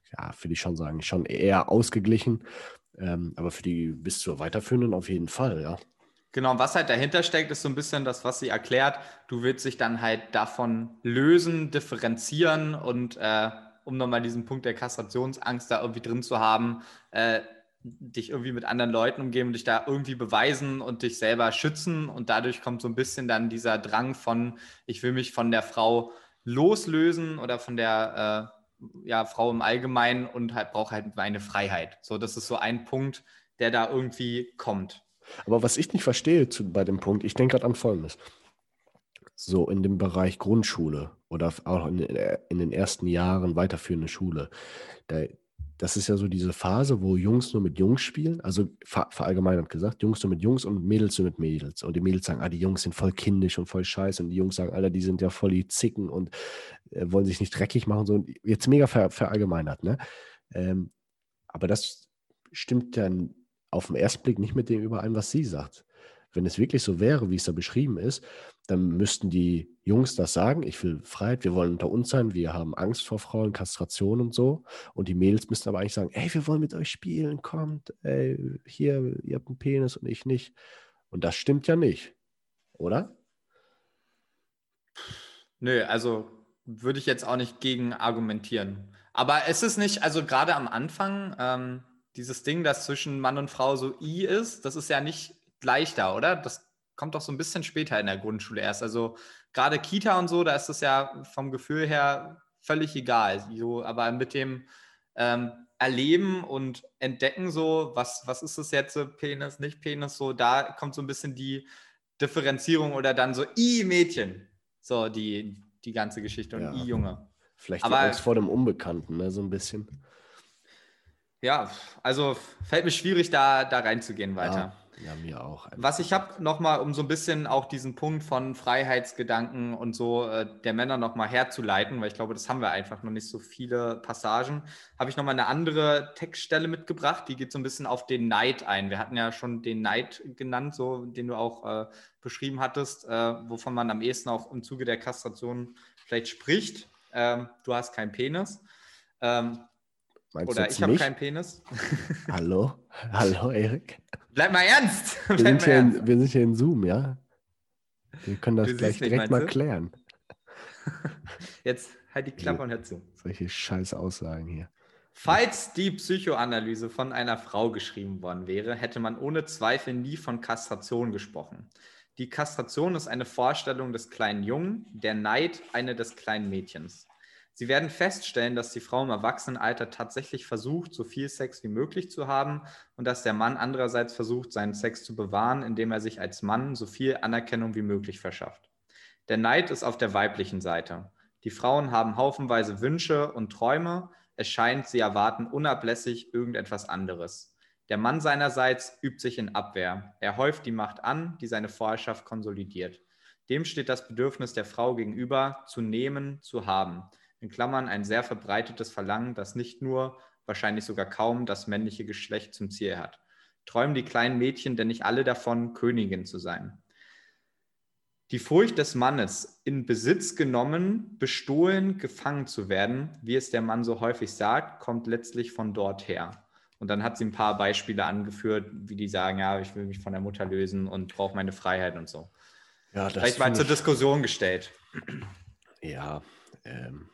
ja, würde ich schon sagen, schon eher ausgeglichen. Ähm, aber für die bis zur weiterführenden auf jeden Fall, ja. Genau, und was halt dahinter steckt, ist so ein bisschen das, was sie erklärt. Du willst dich dann halt davon lösen, differenzieren und äh, um nochmal diesen Punkt der Kastrationsangst da irgendwie drin zu haben, äh, dich irgendwie mit anderen Leuten umgeben, dich da irgendwie beweisen und dich selber schützen. Und dadurch kommt so ein bisschen dann dieser Drang von, ich will mich von der Frau loslösen oder von der äh, ja, Frau im Allgemeinen und halt brauche halt meine Freiheit. So, das ist so ein Punkt, der da irgendwie kommt. Aber was ich nicht verstehe zu, bei dem Punkt, ich denke gerade an Folgendes. So in dem Bereich Grundschule oder auch in, in den ersten Jahren weiterführende Schule, da, das ist ja so diese Phase, wo Jungs nur mit Jungs spielen, also ver, verallgemeinert gesagt, Jungs nur mit Jungs und Mädels nur mit Mädels. Und die Mädels sagen, ah, die Jungs sind voll kindisch und voll scheiße. Und die Jungs sagen, Alter, die sind ja voll die Zicken und äh, wollen sich nicht dreckig machen. So. Jetzt mega ver, verallgemeinert, ne? Ähm, aber das stimmt dann auf den ersten Blick nicht mit dem überein, was sie sagt. Wenn es wirklich so wäre, wie es da beschrieben ist, dann müssten die Jungs das sagen, ich will Freiheit, wir wollen unter uns sein, wir haben Angst vor Frauen, Kastration und so. Und die Mädels müssten aber eigentlich sagen, ey, wir wollen mit euch spielen, kommt, ey, hier, ihr habt einen Penis und ich nicht. Und das stimmt ja nicht, oder? Nö, also würde ich jetzt auch nicht gegen argumentieren. Aber es ist nicht, also gerade am Anfang, ähm, dieses Ding, das zwischen Mann und Frau so I ist, das ist ja nicht gleich da, oder? Das kommt doch so ein bisschen später in der Grundschule erst. Also gerade Kita und so, da ist es ja vom Gefühl her völlig egal. So, aber mit dem ähm, Erleben und Entdecken so, was, was ist das jetzt, so Penis, nicht Penis, so, da kommt so ein bisschen die Differenzierung oder dann so I-Mädchen. So, die, die ganze Geschichte und Ja, I-Junge. vielleicht die Aber Angst vor dem Unbekannten, ne, so ein bisschen. ja, also fällt mir schwierig, da, da reinzugehen Ja, weiter. ja, mir auch. ehrlich Was ich gesagt. habe nochmal, um so ein bisschen auch diesen Punkt von Freiheitsgedanken und so äh, der Männer nochmal herzuleiten, weil ich glaube, das haben wir einfach noch nicht so viele Passagen, habe ich nochmal eine andere Textstelle mitgebracht, die geht so ein bisschen auf den Neid ein. Wir hatten ja schon den Neid genannt, so den du auch äh, beschrieben hattest, äh, wovon man am ehesten auch im Zuge der Kastration vielleicht spricht. Ähm, du hast keinen Penis. Ähm, Meinst du oder jetzt ich habe mich? keinen Penis. Hallo? Hallo, Erik? Bleib mal ernst. Wir Bleib sind mal hier ernst. in, wir sind hier in Zoom, ja? Wir können Du das gleich siehst mich, direkt meinst mal du? klären. Jetzt halt die Diese, Klappe und hör zu. solche scheiß Aussagen hier. Falls die Psychoanalyse von einer Frau geschrieben worden wäre, hätte man ohne Zweifel nie von Kastration gesprochen. Die Kastration ist eine Vorstellung des kleinen Jungen, der Neid eine des kleinen Mädchens. Sie werden feststellen, dass die Frau im Erwachsenenalter tatsächlich versucht, so viel Sex wie möglich zu haben und dass der Mann andererseits versucht, seinen Sex zu bewahren, indem er sich als Mann so viel Anerkennung wie möglich verschafft. Der Neid ist auf der weiblichen Seite. Die Frauen haben haufenweise Wünsche und Träume. Es scheint, sie erwarten unablässig irgendetwas anderes. Der Mann seinerseits übt sich in Abwehr. Er häuft die Macht an, die seine Vorherrschaft konsolidiert. Dem steht das Bedürfnis der Frau gegenüber, zu nehmen, zu haben. In Klammern ein sehr verbreitetes Verlangen, das nicht nur, wahrscheinlich sogar kaum, das männliche Geschlecht zum Ziel hat. Träumen die kleinen Mädchen denn nicht alle davon, Königin zu sein? Die Furcht des Mannes, in Besitz genommen, bestohlen, gefangen zu werden, wie es der Mann so häufig sagt, kommt letztlich von dort her. Und dann hat sie ein paar Beispiele angeführt, wie die sagen, ja, ich will mich von der Mutter lösen und brauche meine Freiheit und so. Ja, das Vielleicht mal finde zur ich. Diskussion gestellt. Ja, ähm.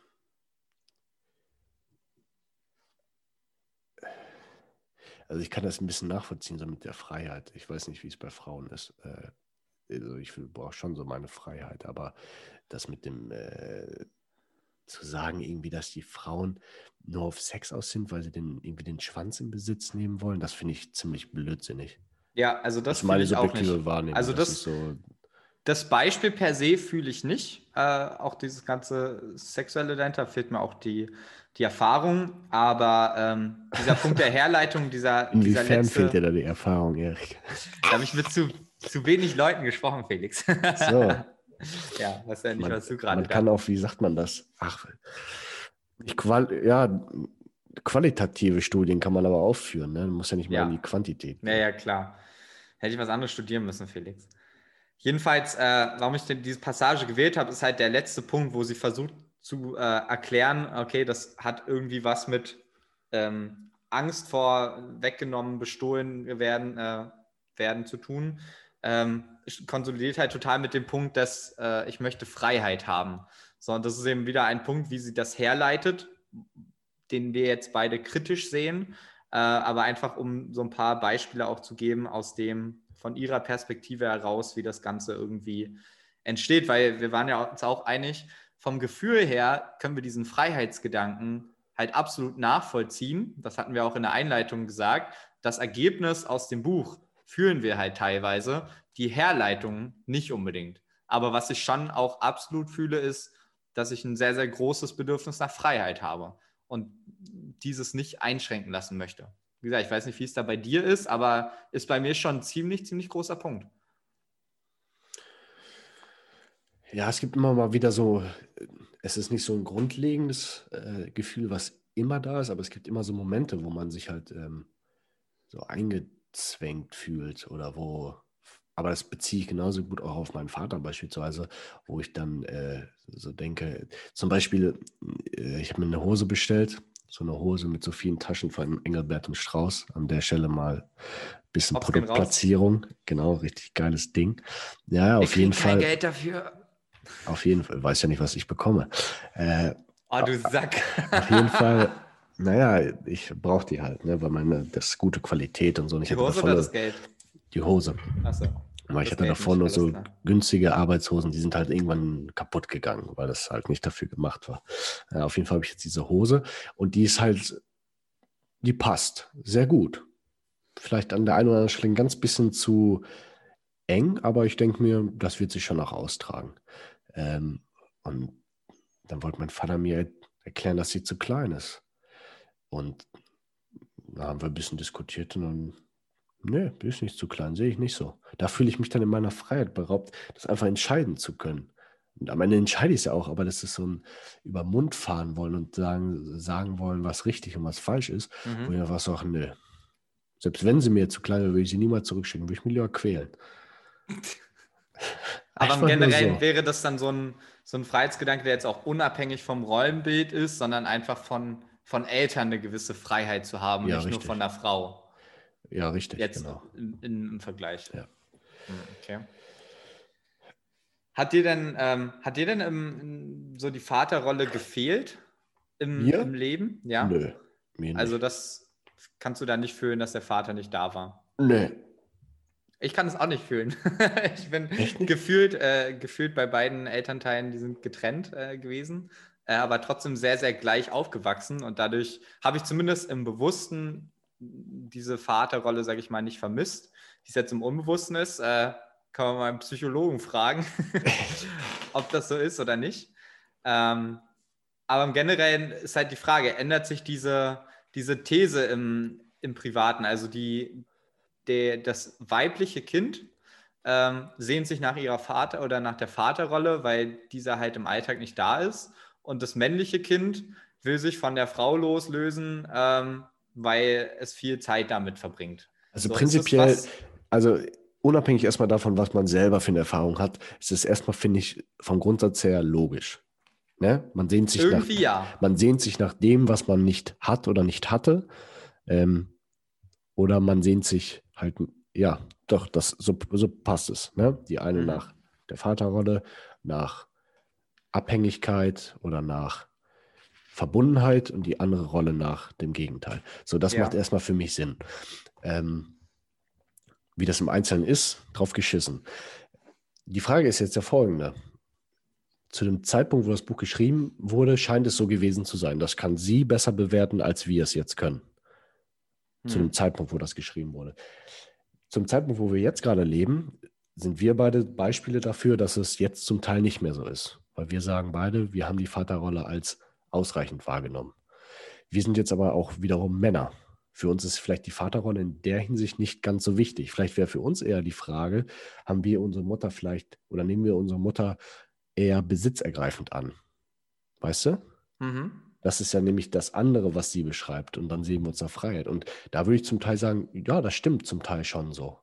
Also ich kann das ein bisschen nachvollziehen, so mit der Freiheit. Ich weiß nicht, wie es bei Frauen ist. Äh, also ich brauche schon so meine Freiheit, aber das mit dem äh, zu sagen, irgendwie, dass die Frauen nur auf Sex aus sind, weil sie den, irgendwie den Schwanz in Besitz nehmen wollen, das finde ich ziemlich blödsinnig. Ja, also Das das ist fühle meine ich auch nicht. subjektive Wahrnehmung. Also Das ist das, so, das Beispiel per se fühle ich nicht. Äh, auch dieses ganze Sexuelle dahinter fehlt mir auch die, die Erfahrung. Aber ähm, dieser Punkt der Herleitung, dieser, dieser inwiefern fehlt dir letzte, da die Erfahrung, Erik? da habe ich mit zu, zu wenig Leuten gesprochen, Felix. So, Ja, weiß ja nicht, man, was du gerade man kann dachtest. auch, wie sagt man das? Ach, nicht qual ja, qualitative Studien kann man aber aufführen, ne? Man muss ja nicht mal in die Ja, Quantität ja, gehen. ja, klar. Hätte ich was anderes studieren müssen, Felix. Jedenfalls, äh, warum ich denn diese Passage gewählt habe, ist halt der letzte Punkt, wo sie versucht zu äh, erklären, okay, das hat irgendwie was mit ähm, Angst vor weggenommen, bestohlen werden, äh, werden zu tun, ähm, konsolidiert halt total mit dem Punkt, dass äh, ich möchte Freiheit haben. So, und das ist eben wieder ein Punkt, wie sie das herleitet, den wir jetzt beide kritisch sehen, äh, aber einfach um so ein paar Beispiele auch zu geben aus dem, von ihrer Perspektive heraus, wie das Ganze irgendwie entsteht, weil wir waren ja uns auch einig, vom Gefühl her können wir diesen Freiheitsgedanken halt absolut nachvollziehen. Das hatten wir auch in der Einleitung gesagt. Das Ergebnis aus dem Buch fühlen wir halt teilweise, die Herleitung nicht unbedingt. Aber was ich schon auch absolut fühle, ist, dass ich ein sehr, sehr großes Bedürfnis nach Freiheit habe und dieses nicht einschränken lassen möchte. Wie gesagt, ich weiß nicht, wie es da bei dir ist, aber ist bei mir schon ein ziemlich, ziemlich großer Punkt. Ja, es gibt immer mal wieder so, es ist nicht so ein grundlegendes äh, Gefühl, was immer da ist, aber es gibt immer so Momente, wo man sich halt ähm, so eingezwängt fühlt oder wo, aber das beziehe ich genauso gut auch auf meinen Vater beispielsweise, wo ich dann äh, so denke, zum Beispiel, äh, ich habe mir eine Hose bestellt, so eine Hose mit so vielen Taschen von Engelbert und Strauß, an der Stelle mal ein bisschen Hops gehen raus. Produktplatzierung, genau, richtig geiles Ding. Ja, Wir auf jeden kriegen kein Fall. Geld dafür. Auf jeden Fall, weiß ja nicht, was ich bekomme. Äh, Oh, du Sack. auf jeden Fall, naja, ich brauche die halt, ne, weil meine, das ist gute Qualität und so. Und ich Die hatte Hose davon oder nur- das Geld? Die Hose. Achso. Aber ich Das hatte Geld davor nicht, nur alles so klar. günstige Arbeitshosen, die sind halt irgendwann kaputt gegangen, weil das halt nicht dafür gemacht war. Äh, auf jeden Fall habe ich jetzt diese Hose und die ist halt, die passt sehr gut. Vielleicht an der einen oder anderen Stelle ein ganz bisschen zu eng, aber ich denke mir, das wird sich schon auch austragen. Ähm, und dann wollte mein Vater mir erklären, dass sie zu klein ist. Und da haben wir ein bisschen diskutiert und dann, nee, die ist nicht zu klein, sehe ich nicht so. Da fühle ich mich dann in meiner Freiheit beraubt, das einfach entscheiden zu können. Und am Ende entscheide ich es ja auch, aber das ist so ein über den Mund fahren wollen und sagen, sagen wollen, was richtig und was falsch ist, Mhm. wo ich einfach sage, nö. Selbst wenn sie mir zu klein wäre, würde ich sie niemals zurückschicken, würde ich mich lieber quälen. Aber im Einfach nur Generellen so. wäre das dann so ein, so ein Freiheitsgedanke, der jetzt auch unabhängig vom Rollenbild ist, sondern einfach von, von Eltern eine gewisse Freiheit zu haben, Ja, nicht nur richtig. von der Frau. Ja, richtig, Jetzt genau. im, im, im Vergleich. Ja. Hm, okay. Hat dir denn, ähm, hat dir denn im, so die Vaterrolle gefehlt im, Mir? im Leben? Ja. Nö, mir Also nicht. das kannst du da nicht fühlen, dass der Vater nicht da war. Nö. Ich kann es auch nicht fühlen. Ich bin Echt nicht? gefühlt, äh, gefühlt bei beiden Elternteilen, die sind getrennt äh, gewesen, äh, aber trotzdem sehr, sehr gleich aufgewachsen. Und dadurch habe ich zumindest im Bewussten diese Vaterrolle, sage ich mal, nicht vermisst. Wie es jetzt im Unbewussten ist, äh, kann man mal einen Psychologen fragen, ob das so ist oder nicht. Ähm, aber im Generellen ist halt die Frage, ändert sich diese, diese These im, im Privaten, also die, der, das weibliche Kind ähm, sehnt sich nach ihrer Vater oder nach der Vaterrolle, weil dieser halt im Alltag nicht da ist. Und das männliche Kind will sich von der Frau loslösen, ähm, weil es viel Zeit damit verbringt. Also So, ist das prinzipiell, was? also unabhängig erstmal davon, was man selber für eine Erfahrung hat, ist es erstmal, finde ich, vom Grundsatz her logisch. Ne? Man sehnt sich nach, Irgendwie ja. man sehnt sich nach dem, was man nicht hat oder nicht hatte. Ähm, oder man sehnt sich halt, ja, doch, das, so, so passt es. Ne? Die eine Mhm. nach der Vaterrolle, nach Abhängigkeit oder nach Verbundenheit und die andere Rolle nach dem Gegenteil. So, das Ja. macht erstmal für mich Sinn. Ähm, wie das im Einzelnen ist, drauf geschissen. Die Frage ist jetzt der folgende. Zu dem Zeitpunkt, wo das Buch geschrieben wurde, scheint es so gewesen zu sein. Das kann sie besser bewerten, als wir es jetzt können. Mhm. Zu dem Zeitpunkt, wo das geschrieben wurde. Zum Zeitpunkt, wo wir jetzt gerade leben, sind wir beide Beispiele dafür, dass es jetzt zum Teil nicht mehr so ist. Weil wir sagen beide, wir haben die Vaterrolle als ausreichend wahrgenommen. Wir sind jetzt aber auch wiederum Männer. Für uns ist vielleicht die Vaterrolle in der Hinsicht nicht ganz so wichtig. Vielleicht wäre für uns eher die Frage, haben wir unsere Mutter vielleicht oder nehmen wir unsere Mutter eher besitzergreifend an? Weißt du? Mhm. Das ist ja nämlich das andere, was sie beschreibt. Und dann sehen wir uns da Freiheit. Und da würde ich zum Teil sagen, ja, das stimmt zum Teil schon so.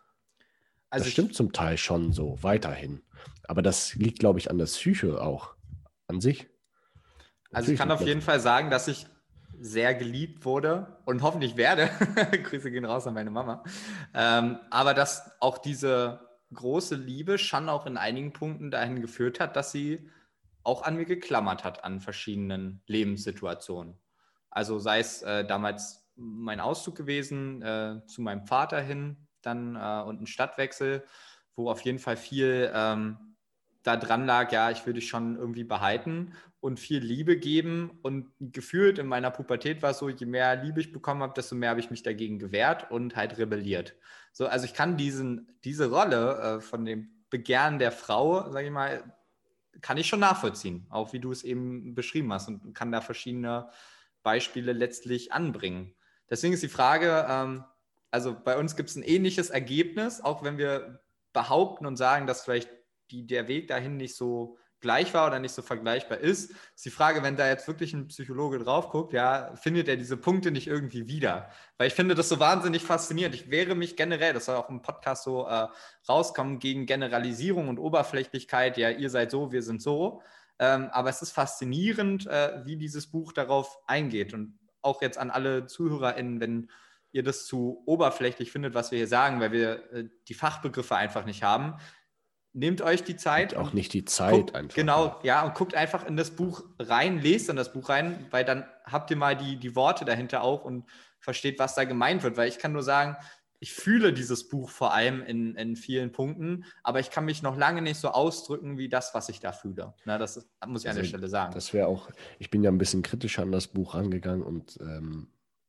Also Das ich, stimmt zum Teil schon so, weiterhin. Aber das liegt, glaube ich, an der Psyche auch, an sich. also ich kann auf jeden Fall sagen, dass ich sehr geliebt wurde und hoffentlich werde. Grüße gehen raus an meine Mama. Ähm, aber dass auch diese große Liebe schon auch in einigen Punkten dahin geführt hat, dass sie auch an mir geklammert hat an verschiedenen Lebenssituationen. Also sei es äh, damals mein Auszug gewesen, äh, zu meinem Vater hin dann äh, und ein Stadtwechsel, wo auf jeden Fall viel ähm, da dran lag, ja, ich will dich schon irgendwie behalten und viel Liebe geben. Und gefühlt in meiner Pubertät war es so, je mehr Liebe ich bekommen habe, desto mehr habe ich mich dagegen gewehrt und halt rebelliert. So, also ich kann diesen, diese Rolle äh, von dem Begehren der Frau, sage ich mal, kann ich schon nachvollziehen, auch wie du es eben beschrieben hast und kann da verschiedene Beispiele letztlich anbringen. Deswegen ist die Frage, ähm, also bei uns gibt es ein ähnliches Ergebnis, auch wenn wir behaupten und sagen, dass vielleicht die, der Weg dahin nicht so gleich war oder nicht so vergleichbar ist, ist die Frage, wenn da jetzt wirklich ein Psychologe drauf guckt, ja, findet er diese Punkte nicht irgendwie wieder? Weil ich finde das so wahnsinnig faszinierend. Ich wehre mich generell, das soll auch im Podcast so äh, rauskommen, gegen Generalisierung und Oberflächlichkeit, ja, ihr seid so, wir sind so. Ähm, aber es ist faszinierend, äh, wie dieses Buch darauf eingeht. Und auch jetzt an alle ZuhörerInnen, wenn ihr das zu oberflächlich findet, was wir hier sagen, weil wir äh, die Fachbegriffe einfach nicht haben, nehmt euch die Zeit Und auch und nicht die Zeit guckt, einfach. genau, Ja. ja, und guckt einfach in das Buch rein, lest in das Buch rein, weil dann habt ihr mal die, die Worte dahinter auch und versteht, was da gemeint wird. Weil ich kann nur sagen, ich fühle dieses Buch vor allem in, in vielen Punkten, aber ich kann mich noch lange nicht so ausdrücken wie das, was ich da fühle. Na, das ist, muss ich Also an der Stelle sagen. das wäre auch, ich bin ja ein bisschen kritischer an das Buch rangegangen und ähm,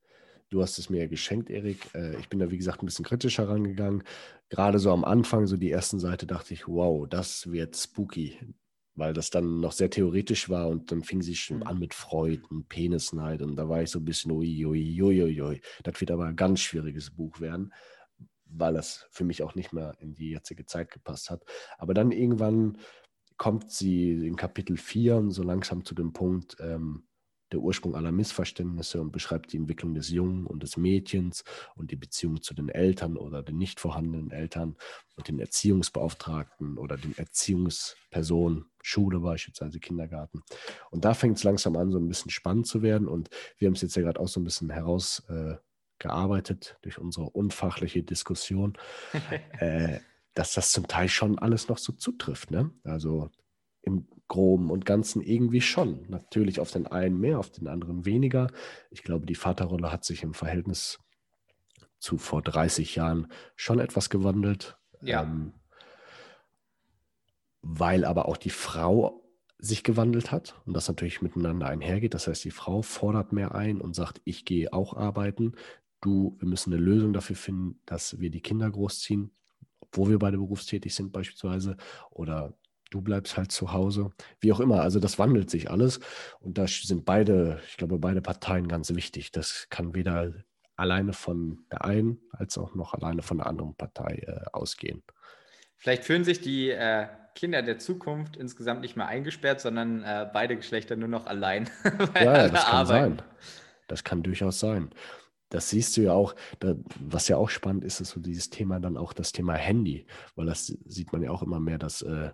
du hast es mir ja geschenkt, Erik. Äh, ich bin da, wie gesagt, ein bisschen kritischer rangegangen. Gerade so am Anfang, so die ersten Seite, dachte ich, wow, das wird spooky, weil das dann noch sehr theoretisch war und dann fing sie schon Mhm. an mit Freud und Penisneid und da war ich so ein bisschen, ui, ui, ui, ui, ui. Das wird aber ein ganz schwieriges Buch werden, weil das für mich auch nicht mehr in die jetzige Zeit gepasst hat. Aber dann irgendwann kommt sie in Kapitel vier so langsam zu dem Punkt, ähm, der Ursprung aller Missverständnisse und beschreibt die Entwicklung des Jungen und des Mädchens und die Beziehung zu den Eltern oder den nicht vorhandenen Eltern und den Erziehungsbeauftragten oder den Erziehungspersonen, Schule beispielsweise, Kindergarten. Und da fängt es langsam an, so ein bisschen spannend zu werden und wir haben es jetzt ja gerade auch so ein bisschen herausgearbeitet äh, durch unsere unfachliche Diskussion, äh, dass das zum Teil schon alles noch so zutrifft. Ne? Also im Groben und Ganzen irgendwie schon. Natürlich auf den einen mehr, auf den anderen weniger. Ich glaube, die Vaterrolle hat sich im Verhältnis zu vor dreißig Jahren schon etwas gewandelt, Ja. ähm, weil aber auch die Frau sich gewandelt hat und das natürlich miteinander einhergeht. Das heißt, die Frau fordert mehr ein und sagt, ich gehe auch arbeiten. Du, wir müssen eine Lösung dafür finden, dass wir die Kinder großziehen, obwohl wir beide berufstätig sind beispielsweise, oder du bleibst halt zu Hause, wie auch immer. Also das wandelt sich alles und da sind beide, ich glaube, beide Parteien ganz wichtig. Das kann weder alleine von der einen als auch noch alleine von der anderen Partei äh, ausgehen. Vielleicht fühlen sich die äh, Kinder der Zukunft insgesamt nicht mehr eingesperrt, sondern äh, beide Geschlechter nur noch allein, weil Ja, ja, alle das kann arbeiten. sein. Das kann durchaus sein. Das siehst du ja auch, da, was ja auch spannend ist, ist so dieses Thema dann auch das Thema Handy, weil das sieht man ja auch immer mehr, dass äh,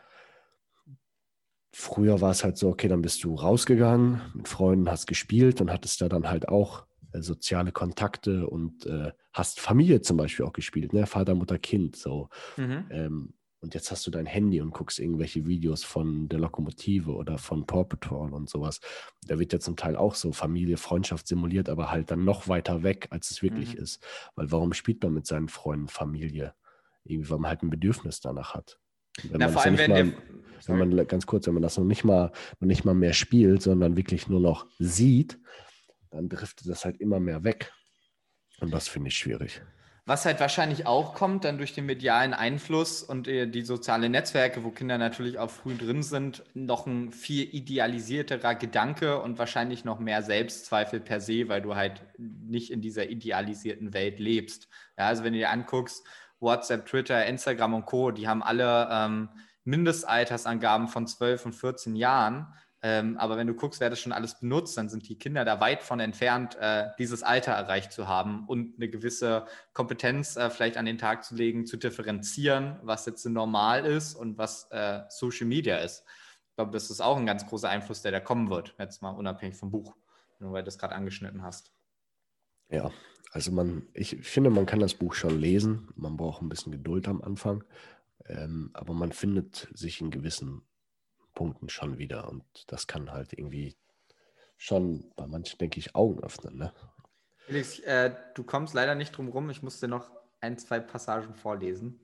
früher war es halt so, okay, dann bist du rausgegangen, mit Freunden hast gespielt und hattest da dann halt auch äh, soziale Kontakte und äh, hast Familie zum Beispiel auch gespielt, ne? Vater, Mutter, Kind, so. Mhm. Ähm, und jetzt hast du dein Handy und guckst irgendwelche Videos von der Lokomotive oder von Paw Patrol und sowas. Da wird ja zum Teil auch so Familie, Freundschaft simuliert, aber halt dann noch weiter weg, als es wirklich Mhm. ist. Weil warum spielt man mit seinen Freunden Familie? Irgendwie, weil man halt ein Bedürfnis danach hat. Und wenn Na, man vor das noch allem, nicht wenn der. mal, wenn Sorry. man, ganz kurz, wenn man das noch nicht mal, noch nicht mal mehr spielt, sondern wirklich nur noch sieht, dann driftet das halt immer mehr weg. Und das finde ich schwierig. Was halt wahrscheinlich auch kommt, dann durch den medialen Einfluss und äh, die sozialen Netzwerke, wo Kinder natürlich auch früh drin sind, noch ein viel idealisierterer Gedanke und wahrscheinlich noch mehr Selbstzweifel per se, weil du halt nicht in dieser idealisierten Welt lebst. Ja, also wenn du dir anguckst, WhatsApp, Twitter, Instagram und Co., die haben alle ähm, Mindestaltersangaben von zwölf und vierzehn Jahren. Ähm, aber wenn du guckst, wer das schon alles benutzt, dann sind die Kinder da weit von entfernt, äh, dieses Alter erreicht zu haben und eine gewisse Kompetenz äh, vielleicht an den Tag zu legen, zu differenzieren, was jetzt normal ist und was äh, Social Media ist. Ich glaube, das ist auch ein ganz großer Einfluss, der da kommen wird, jetzt mal unabhängig vom Buch. nur weil du es gerade angeschnitten hast. Ja, also man, ich finde, man kann das Buch schon lesen. Man braucht ein bisschen Geduld am Anfang, ähm, aber man findet sich in gewissen Punkten schon wieder und das kann halt irgendwie schon bei manchen, denke ich, Augen öffnen. Ne? Felix, äh, du kommst leider nicht drum rum. Ich musste noch ein, zwei Passagen vorlesen.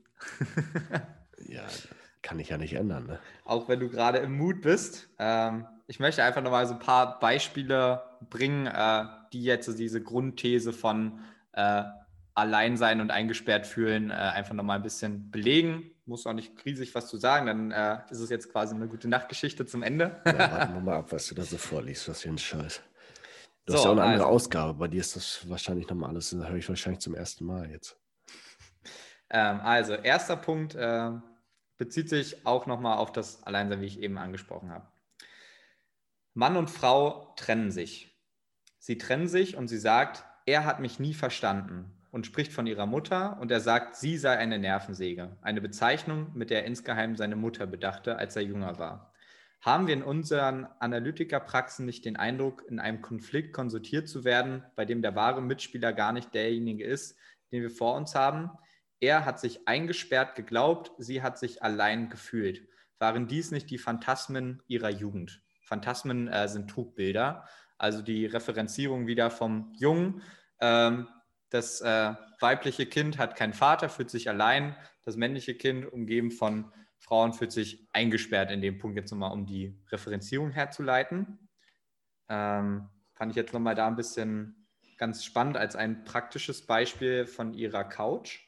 Ja, kann ich ja nicht ändern. Ne? Auch wenn du gerade im Mut bist. Ähm, ich möchte einfach nochmal so ein paar Beispiele bringen, äh, die jetzt so diese Grundthese von äh, Alleinsein und eingesperrt fühlen, äh, einfach nochmal ein bisschen belegen. Muss auch nicht riesig was zu sagen, dann äh, ist es jetzt quasi eine gute Nachtgeschichte zum Ende. Na, warten wir mal ab, was du da so vorliest, was für ein Scheiß. Du So, hast ja auch eine andere also, Ausgabe. Bei dir ist das wahrscheinlich nochmal alles, das höre ich wahrscheinlich zum ersten Mal jetzt. ähm, also erster Punkt äh, bezieht sich auch nochmal auf das Alleinsein, wie ich eben angesprochen habe. Mann und Frau trennen sich. Sie trennen sich und sie sagt, er hat mich nie verstanden und spricht von ihrer Mutter und er sagt, sie sei eine Nervensäge, eine Bezeichnung, mit der er insgeheim seine Mutter bedachte, als er jünger war. Haben wir in unseren Analytikerpraxen nicht den Eindruck, in einem Konflikt konsultiert zu werden, bei dem der wahre Mitspieler gar nicht derjenige ist, den wir vor uns haben? Er hat sich eingesperrt geglaubt, sie hat sich allein gefühlt. Waren dies nicht die Phantasmen ihrer Jugend? Phantasmen äh, sind Trugbilder, also die Referenzierung wieder vom Jungen. Ähm, das äh, weibliche Kind hat keinen Vater, fühlt sich allein. Das männliche Kind, umgeben von Frauen, fühlt sich eingesperrt in dem Punkt, jetzt nochmal, um die Referenzierung herzuleiten. Ähm, fand ich jetzt nochmal da ein bisschen ganz spannend als ein praktisches Beispiel von ihrer Couch.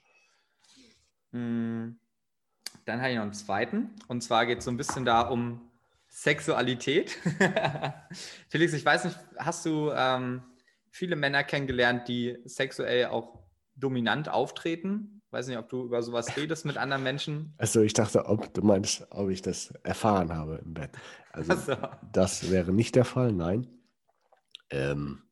Hm. Dann habe ich noch einen zweiten. Und zwar geht es so ein bisschen da um Sexualität. Felix, ich weiß nicht, hast du ähm, viele Männer kennengelernt, die sexuell auch dominant auftreten? Weiß nicht, ob du über sowas redest mit anderen Menschen. Also ich dachte, ob du meinst, ob ich das erfahren habe im Bett. Also Also, das wäre nicht der Fall, nein. Ähm,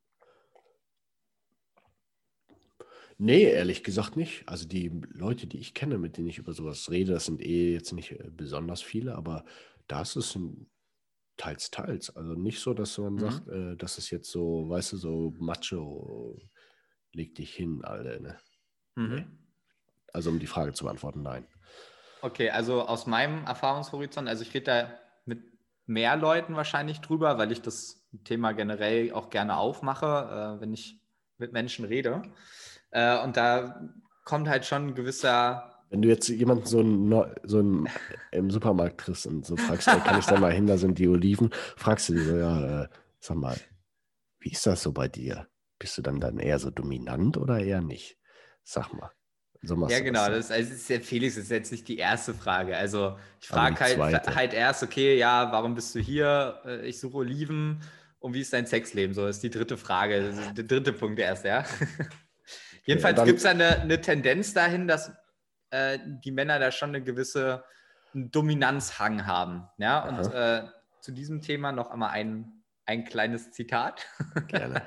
nee, ehrlich gesagt nicht. Also die Leute, die ich kenne, mit denen ich über sowas rede, das sind eh jetzt nicht äh, besonders viele, aber da ist es ein teils, teils. Also nicht so, dass man mhm. sagt, äh, das ist jetzt so, weißt du, so Macho, leg dich hin, Alter. Ne? Nee. Mhm. Also um die Frage zu beantworten, nein. Okay, also aus meinem Erfahrungshorizont, also ich rede da mit mehr Leuten wahrscheinlich drüber, weil ich das Thema generell auch gerne aufmache, äh, wenn ich mit Menschen rede. Äh, und da kommt halt schon ein gewisser, Wenn du jetzt jemanden so, ein, so ein, im Supermarkt triffst und so fragst, ey, kann ich da mal hin, da sind die Oliven, fragst du die so, ja, äh, sag mal, wie ist das so bei dir? Bist du dann, dann eher so dominant oder eher nicht? Sag mal. So machst ja du das genau, dann. das, also ist ja, Felix, das ist jetzt nicht die erste Frage. Also ich Aber die frage halt, zweite. halt erst, okay, ja, warum bist du hier? Äh, Ich suche Oliven und wie ist dein Sexleben? So, das ist die dritte Frage, das ist der dritte Punkt erst, ja. Okay, und Jedenfalls gibt es dann, eine, eine Tendenz dahin, dass äh, die Männer da schon eine gewisse Dominanzhang haben. Ja, und aha, äh, zu diesem Thema noch einmal ein, ein kleines Zitat. gerne.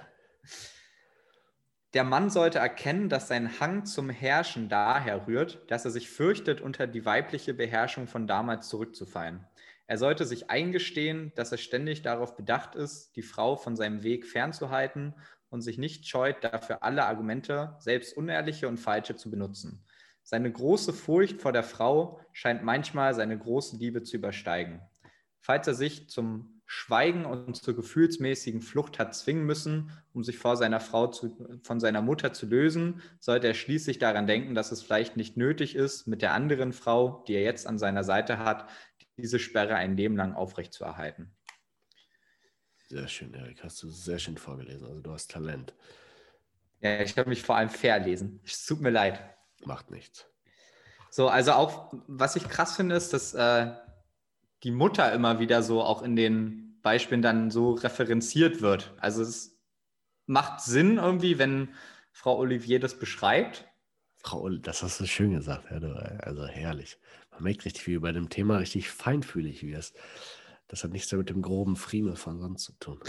Der Mann sollte erkennen, dass sein Hang zum Herrschen daher rührt, dass er sich fürchtet, unter die weibliche Beherrschung von damals zurückzufallen. Er sollte sich eingestehen, dass er ständig darauf bedacht ist, die Frau von seinem Weg fernzuhalten und sich nicht scheut, dafür alle Argumente, selbst unehrliche und falsche, zu benutzen. Seine große Furcht vor der Frau scheint manchmal seine große Liebe zu übersteigen. Falls er sich zum Schweigen und zur gefühlsmäßigen Flucht hat zwingen müssen, um sich vor seiner Frau zu, von seiner Mutter zu lösen, sollte er schließlich daran denken, dass es vielleicht nicht nötig ist, mit der anderen Frau, die er jetzt an seiner Seite hat, diese Sperre ein Leben lang aufrechtzuerhalten. Sehr schön, Erik. Hast du sehr schön vorgelesen. Also du hast Talent. Ja, ich habe mich vor allem verlesen. Es tut mir leid. Macht nichts. So, also auch, was ich krass finde, ist, dass äh, die Mutter immer wieder so auch in den Beispielen dann so referenziert wird. Also es macht Sinn irgendwie, wenn Frau Olivier das beschreibt. Frau, Ull, das hast du schön gesagt. Ja, du, also herrlich. Man merkt richtig, wie du bei dem Thema richtig feinfühlig wirst. Das hat nichts mehr mit dem groben Friemel von sonst zu tun.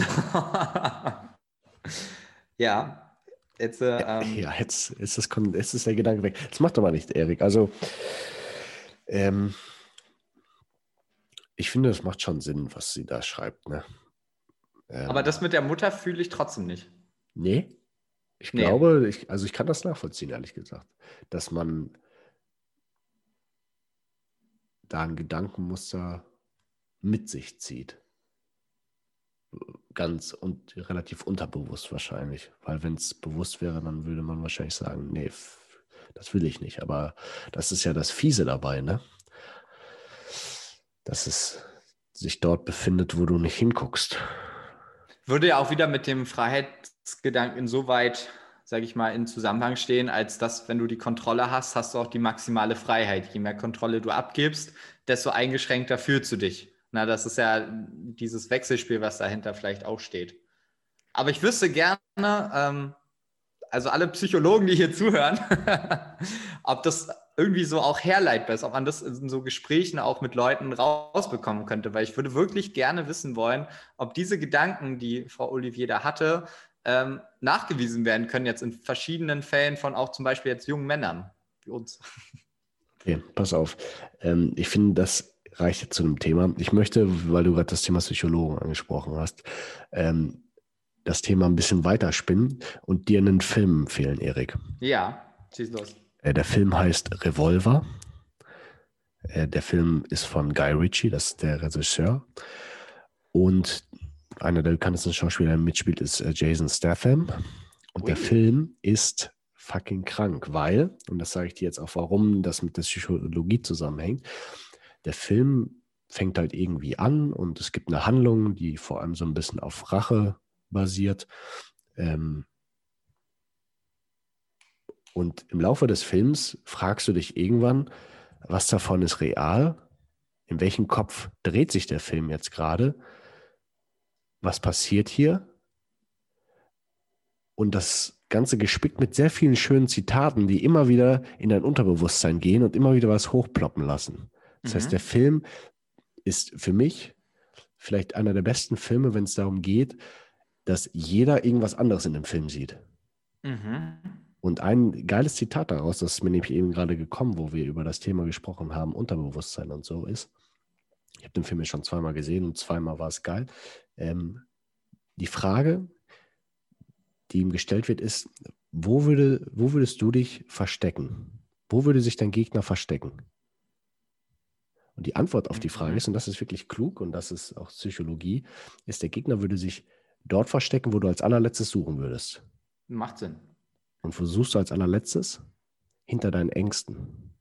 Ja, jetzt, äh, Ja, ähm, ja, jetzt ist, das, Kon- jetzt ist der Gedanke weg. Das macht aber nicht, Erik. Also, ähm, ich finde, das macht schon Sinn, was sie da schreibt. Ne? Aber das mit der Mutter fühle ich trotzdem nicht. Nee, ich Nee. glaube, ich, also ich kann das nachvollziehen, ehrlich gesagt, dass man da ein Gedankenmuster mit sich zieht. Ganz und relativ unterbewusst wahrscheinlich. Weil wenn es bewusst wäre, dann würde man wahrscheinlich sagen, nee, f- das will ich nicht. Aber das ist ja das Fiese dabei, ne? Dass es sich dort befindet, wo du nicht hinguckst. Würde ja auch wieder mit dem Freiheitsgedanken insoweit, sage ich mal, in Zusammenhang stehen, als dass, wenn du die Kontrolle hast, hast du auch die maximale Freiheit. Je mehr Kontrolle du abgibst, desto eingeschränkter fühlst du dich. Na, das ist ja dieses Wechselspiel, was dahinter vielleicht auch steht. Aber ich wüsste gerne, ähm, also alle Psychologen, die hier zuhören, ob das irgendwie so auch herleitbar ist, ob man das in so Gesprächen auch mit Leuten rausbekommen könnte, weil ich würde wirklich gerne wissen wollen, ob diese Gedanken, die Frau Olivier da hatte, ähm, nachgewiesen werden können, jetzt in verschiedenen Fällen von auch zum Beispiel jetzt jungen Männern wie uns. Okay, pass auf. Ähm, ich finde, das reicht jetzt zu einem Thema. Ich möchte, weil du gerade das Thema Psychologen angesprochen hast, ähm, das Thema ein bisschen weiterspinnen und dir einen Film empfehlen, Erik. Ja, schieß los. Äh, der Film heißt Revolver. Äh, der Film ist von Guy Ritchie, das ist der Regisseur. Und einer der bekanntesten Schauspieler, der mitspielt, ist äh, Jason Statham. Und Ui. der Film ist fucking krank, weil, und das sage ich dir jetzt auch, warum das mit der Psychologie zusammenhängt, der Film fängt halt irgendwie an und es gibt eine Handlung, die vor allem so ein bisschen auf Rache basiert. Ähm, und im Laufe des Films fragst du dich irgendwann, was davon ist real? In welchem Kopf dreht sich der Film jetzt gerade? Was passiert hier? Und das Ganze gespickt mit sehr vielen schönen Zitaten, die immer wieder in dein Unterbewusstsein gehen und immer wieder was hochploppen lassen. Das Mhm. heißt, der Film ist für mich vielleicht einer der besten Filme, wenn es darum geht, dass jeder irgendwas anderes in dem Film sieht. Mhm. Und ein geiles Zitat daraus, das ist mir nämlich eben gerade gekommen, wo wir über das Thema gesprochen haben, Unterbewusstsein und so ist. Ich habe den Film jetzt schon zweimal gesehen und zweimal war es geil. Ähm, die Frage, die ihm gestellt wird, ist, wo, würde, wo würdest du dich verstecken? Wo würde sich dein Gegner verstecken? Und die Antwort auf die Frage Mhm. ist, und das ist wirklich klug und das ist auch Psychologie, ist, der Gegner würde sich dort verstecken, wo du als allerletztes suchen würdest. Macht Sinn. Und wo suchst du als allerletztes? Hinter deinen Ängsten.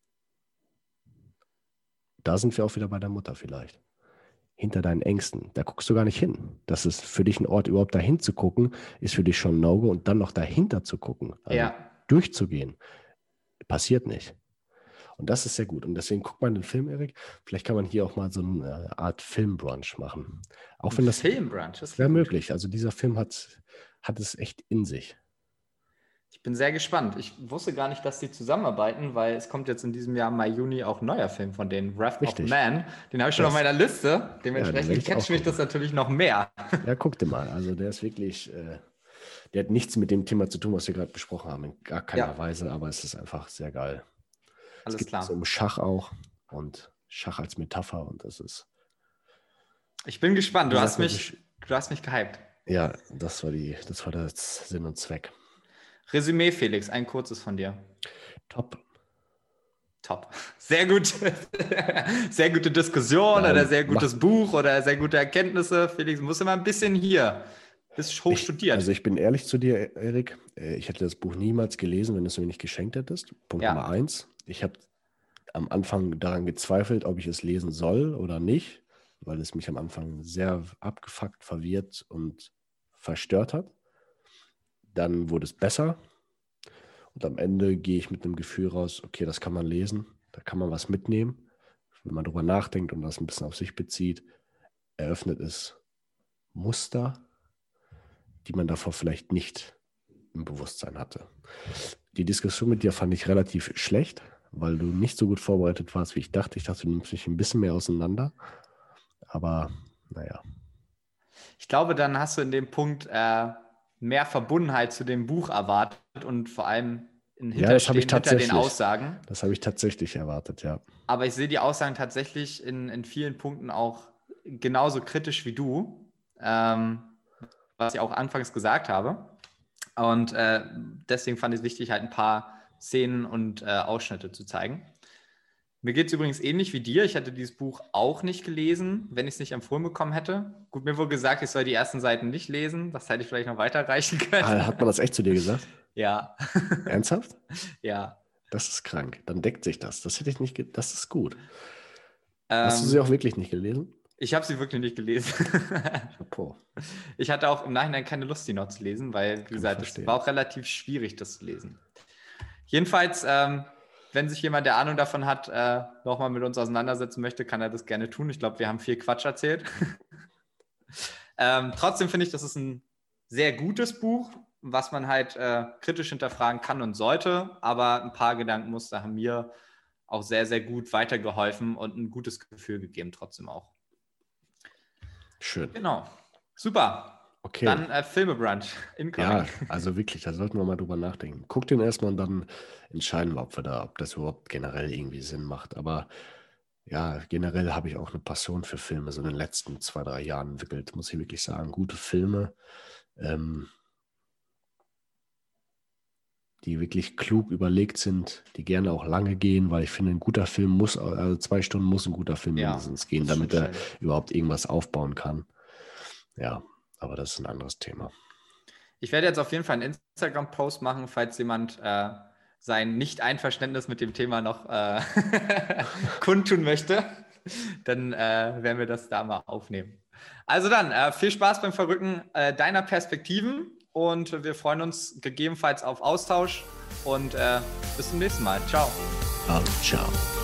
Da sind wir auch wieder bei der Mutter vielleicht. Hinter deinen Ängsten. Da guckst du gar nicht hin. Das ist für dich ein Ort, überhaupt dahin zu gucken, ist für dich schon ein No-Go. Und dann noch dahinter zu gucken, also Ja. durchzugehen, passiert nicht. Und das ist sehr gut. Und deswegen guckt man den Film, Erik. Vielleicht kann man hier auch mal so eine Art Filmbrunch machen. Auch Ein wenn das Filmbrunch, das wäre klingt gut. möglich. Also dieser Film hat, hat es echt in sich. Ich bin sehr gespannt. Ich wusste gar nicht, dass die zusammenarbeiten, weil es kommt jetzt in diesem Jahr Mai, Juni auch ein neuer Film von denen, Wrath of Richtig. Man. Den habe ich schon Das- auf meiner Liste. Ja, den Dementsprechend werde ich catcht auch mich das gucken. natürlich noch mehr. Ja, guck dir mal. Also der ist wirklich, äh, der hat nichts mit dem Thema zu tun, was wir gerade besprochen haben. In gar keiner Ja. Weise, aber es ist einfach sehr geil. Es Alles geht klar. so um Schach auch und Schach als Metapher und das ist. Ich bin gespannt. Du Wie hast sagt man mich, so du hast mich gehypt. Ja, das war die, das war der Sinn und Zweck. Resümee, Felix, ein kurzes von dir. Top. Top. Sehr gut. Sehr gute Diskussion Nein, oder sehr mach- gutes Buch oder sehr gute Erkenntnisse. Felix, muss immer ein bisschen hier. Bist hoch Ich, studiert. also ich bin ehrlich zu dir, Erik. Äh, Ich hätte das Buch niemals gelesen, wenn du es mir nicht geschenkt hättest. Punkt Ja. Nummer eins. Ich habe am Anfang daran gezweifelt, ob ich es lesen soll oder nicht, weil es mich am Anfang sehr abgefuckt, verwirrt und verstört hat. Dann wurde es besser. Und am Ende gehe ich mit einem Gefühl raus, okay, das kann man lesen, da kann man was mitnehmen. Wenn man drüber nachdenkt und das ein bisschen auf sich bezieht, eröffnet es Muster, die man davor vielleicht nicht im Bewusstsein hatte. Die Diskussion mit dir fand ich relativ schlecht, weil du nicht so gut vorbereitet warst, wie ich dachte. Ich dachte, du nimmst mich ein bisschen mehr auseinander. Aber naja. Ich glaube, dann hast du in dem Punkt äh, mehr Verbundenheit zu dem Buch erwartet und vor allem ein Ja, das habe ich Hinterstehen hinter den tatsächlich. Aussagen. Das habe ich tatsächlich erwartet, ja. Aber ich sehe die Aussagen tatsächlich in, in vielen Punkten auch genauso kritisch wie du. Ähm, was ich auch anfangs gesagt habe. Und äh, deswegen fand ich es wichtig, halt ein paar Szenen und äh, Ausschnitte zu zeigen. Mir geht es übrigens ähnlich wie dir. Ich hätte dieses Buch auch nicht gelesen, wenn ich es nicht empfohlen bekommen hätte. Gut, mir wurde gesagt, ich soll die ersten Seiten nicht lesen. Das hätte ich vielleicht noch weiterreichen können. Ah, hat man das echt zu dir gesagt? Ja. Ernsthaft? Ja. Das ist krank. Dann deckt sich das. Das hätte ich nicht. Ge- das ist gut. Ähm, Hast du sie auch wirklich nicht gelesen? Ich habe sie wirklich nicht gelesen. Chapeau. Ich hatte auch im Nachhinein keine Lust, die noch zu lesen, weil, wie gesagt, es war auch relativ schwierig, das zu lesen. Jedenfalls, ähm, wenn sich jemand, der Ahnung davon hat, äh, nochmal mit uns auseinandersetzen möchte, kann er das gerne tun. Ich glaube, wir haben viel Quatsch erzählt. ähm, trotzdem finde ich, das ist ein sehr gutes Buch, was man halt äh, kritisch hinterfragen kann und sollte. Aber ein paar Gedankenmuster haben mir auch sehr, sehr gut weitergeholfen und ein gutes Gefühl gegeben, trotzdem auch. Schön. Genau. Super. Okay. Dann äh, Filmebrunch. Ja, also wirklich, da sollten wir mal drüber nachdenken. Guck den erstmal und dann entscheiden wir, ob wir da, ob das überhaupt generell irgendwie Sinn macht. Aber ja, generell habe ich auch eine Passion für Filme, so in den letzten zwei, drei Jahren entwickelt, muss ich wirklich sagen. Gute Filme, ähm, die wirklich klug überlegt sind, die gerne auch lange gehen, weil ich finde, ein guter Film muss, also zwei Stunden muss ein guter Film Ja, mindestens gehen, das damit stimmt er schon. überhaupt irgendwas aufbauen kann. Ja, aber das ist ein anderes Thema. Ich werde jetzt auf jeden Fall einen Instagram-Post machen, falls jemand äh, sein Nicht-Einverständnis mit dem Thema noch äh, kundtun möchte. Dann äh, werden wir das da mal aufnehmen. Also dann, äh, viel Spaß beim Verrücken äh, deiner Perspektiven und wir freuen uns gegebenenfalls auf Austausch und äh, bis zum nächsten Mal. Ciao. Also, ciao.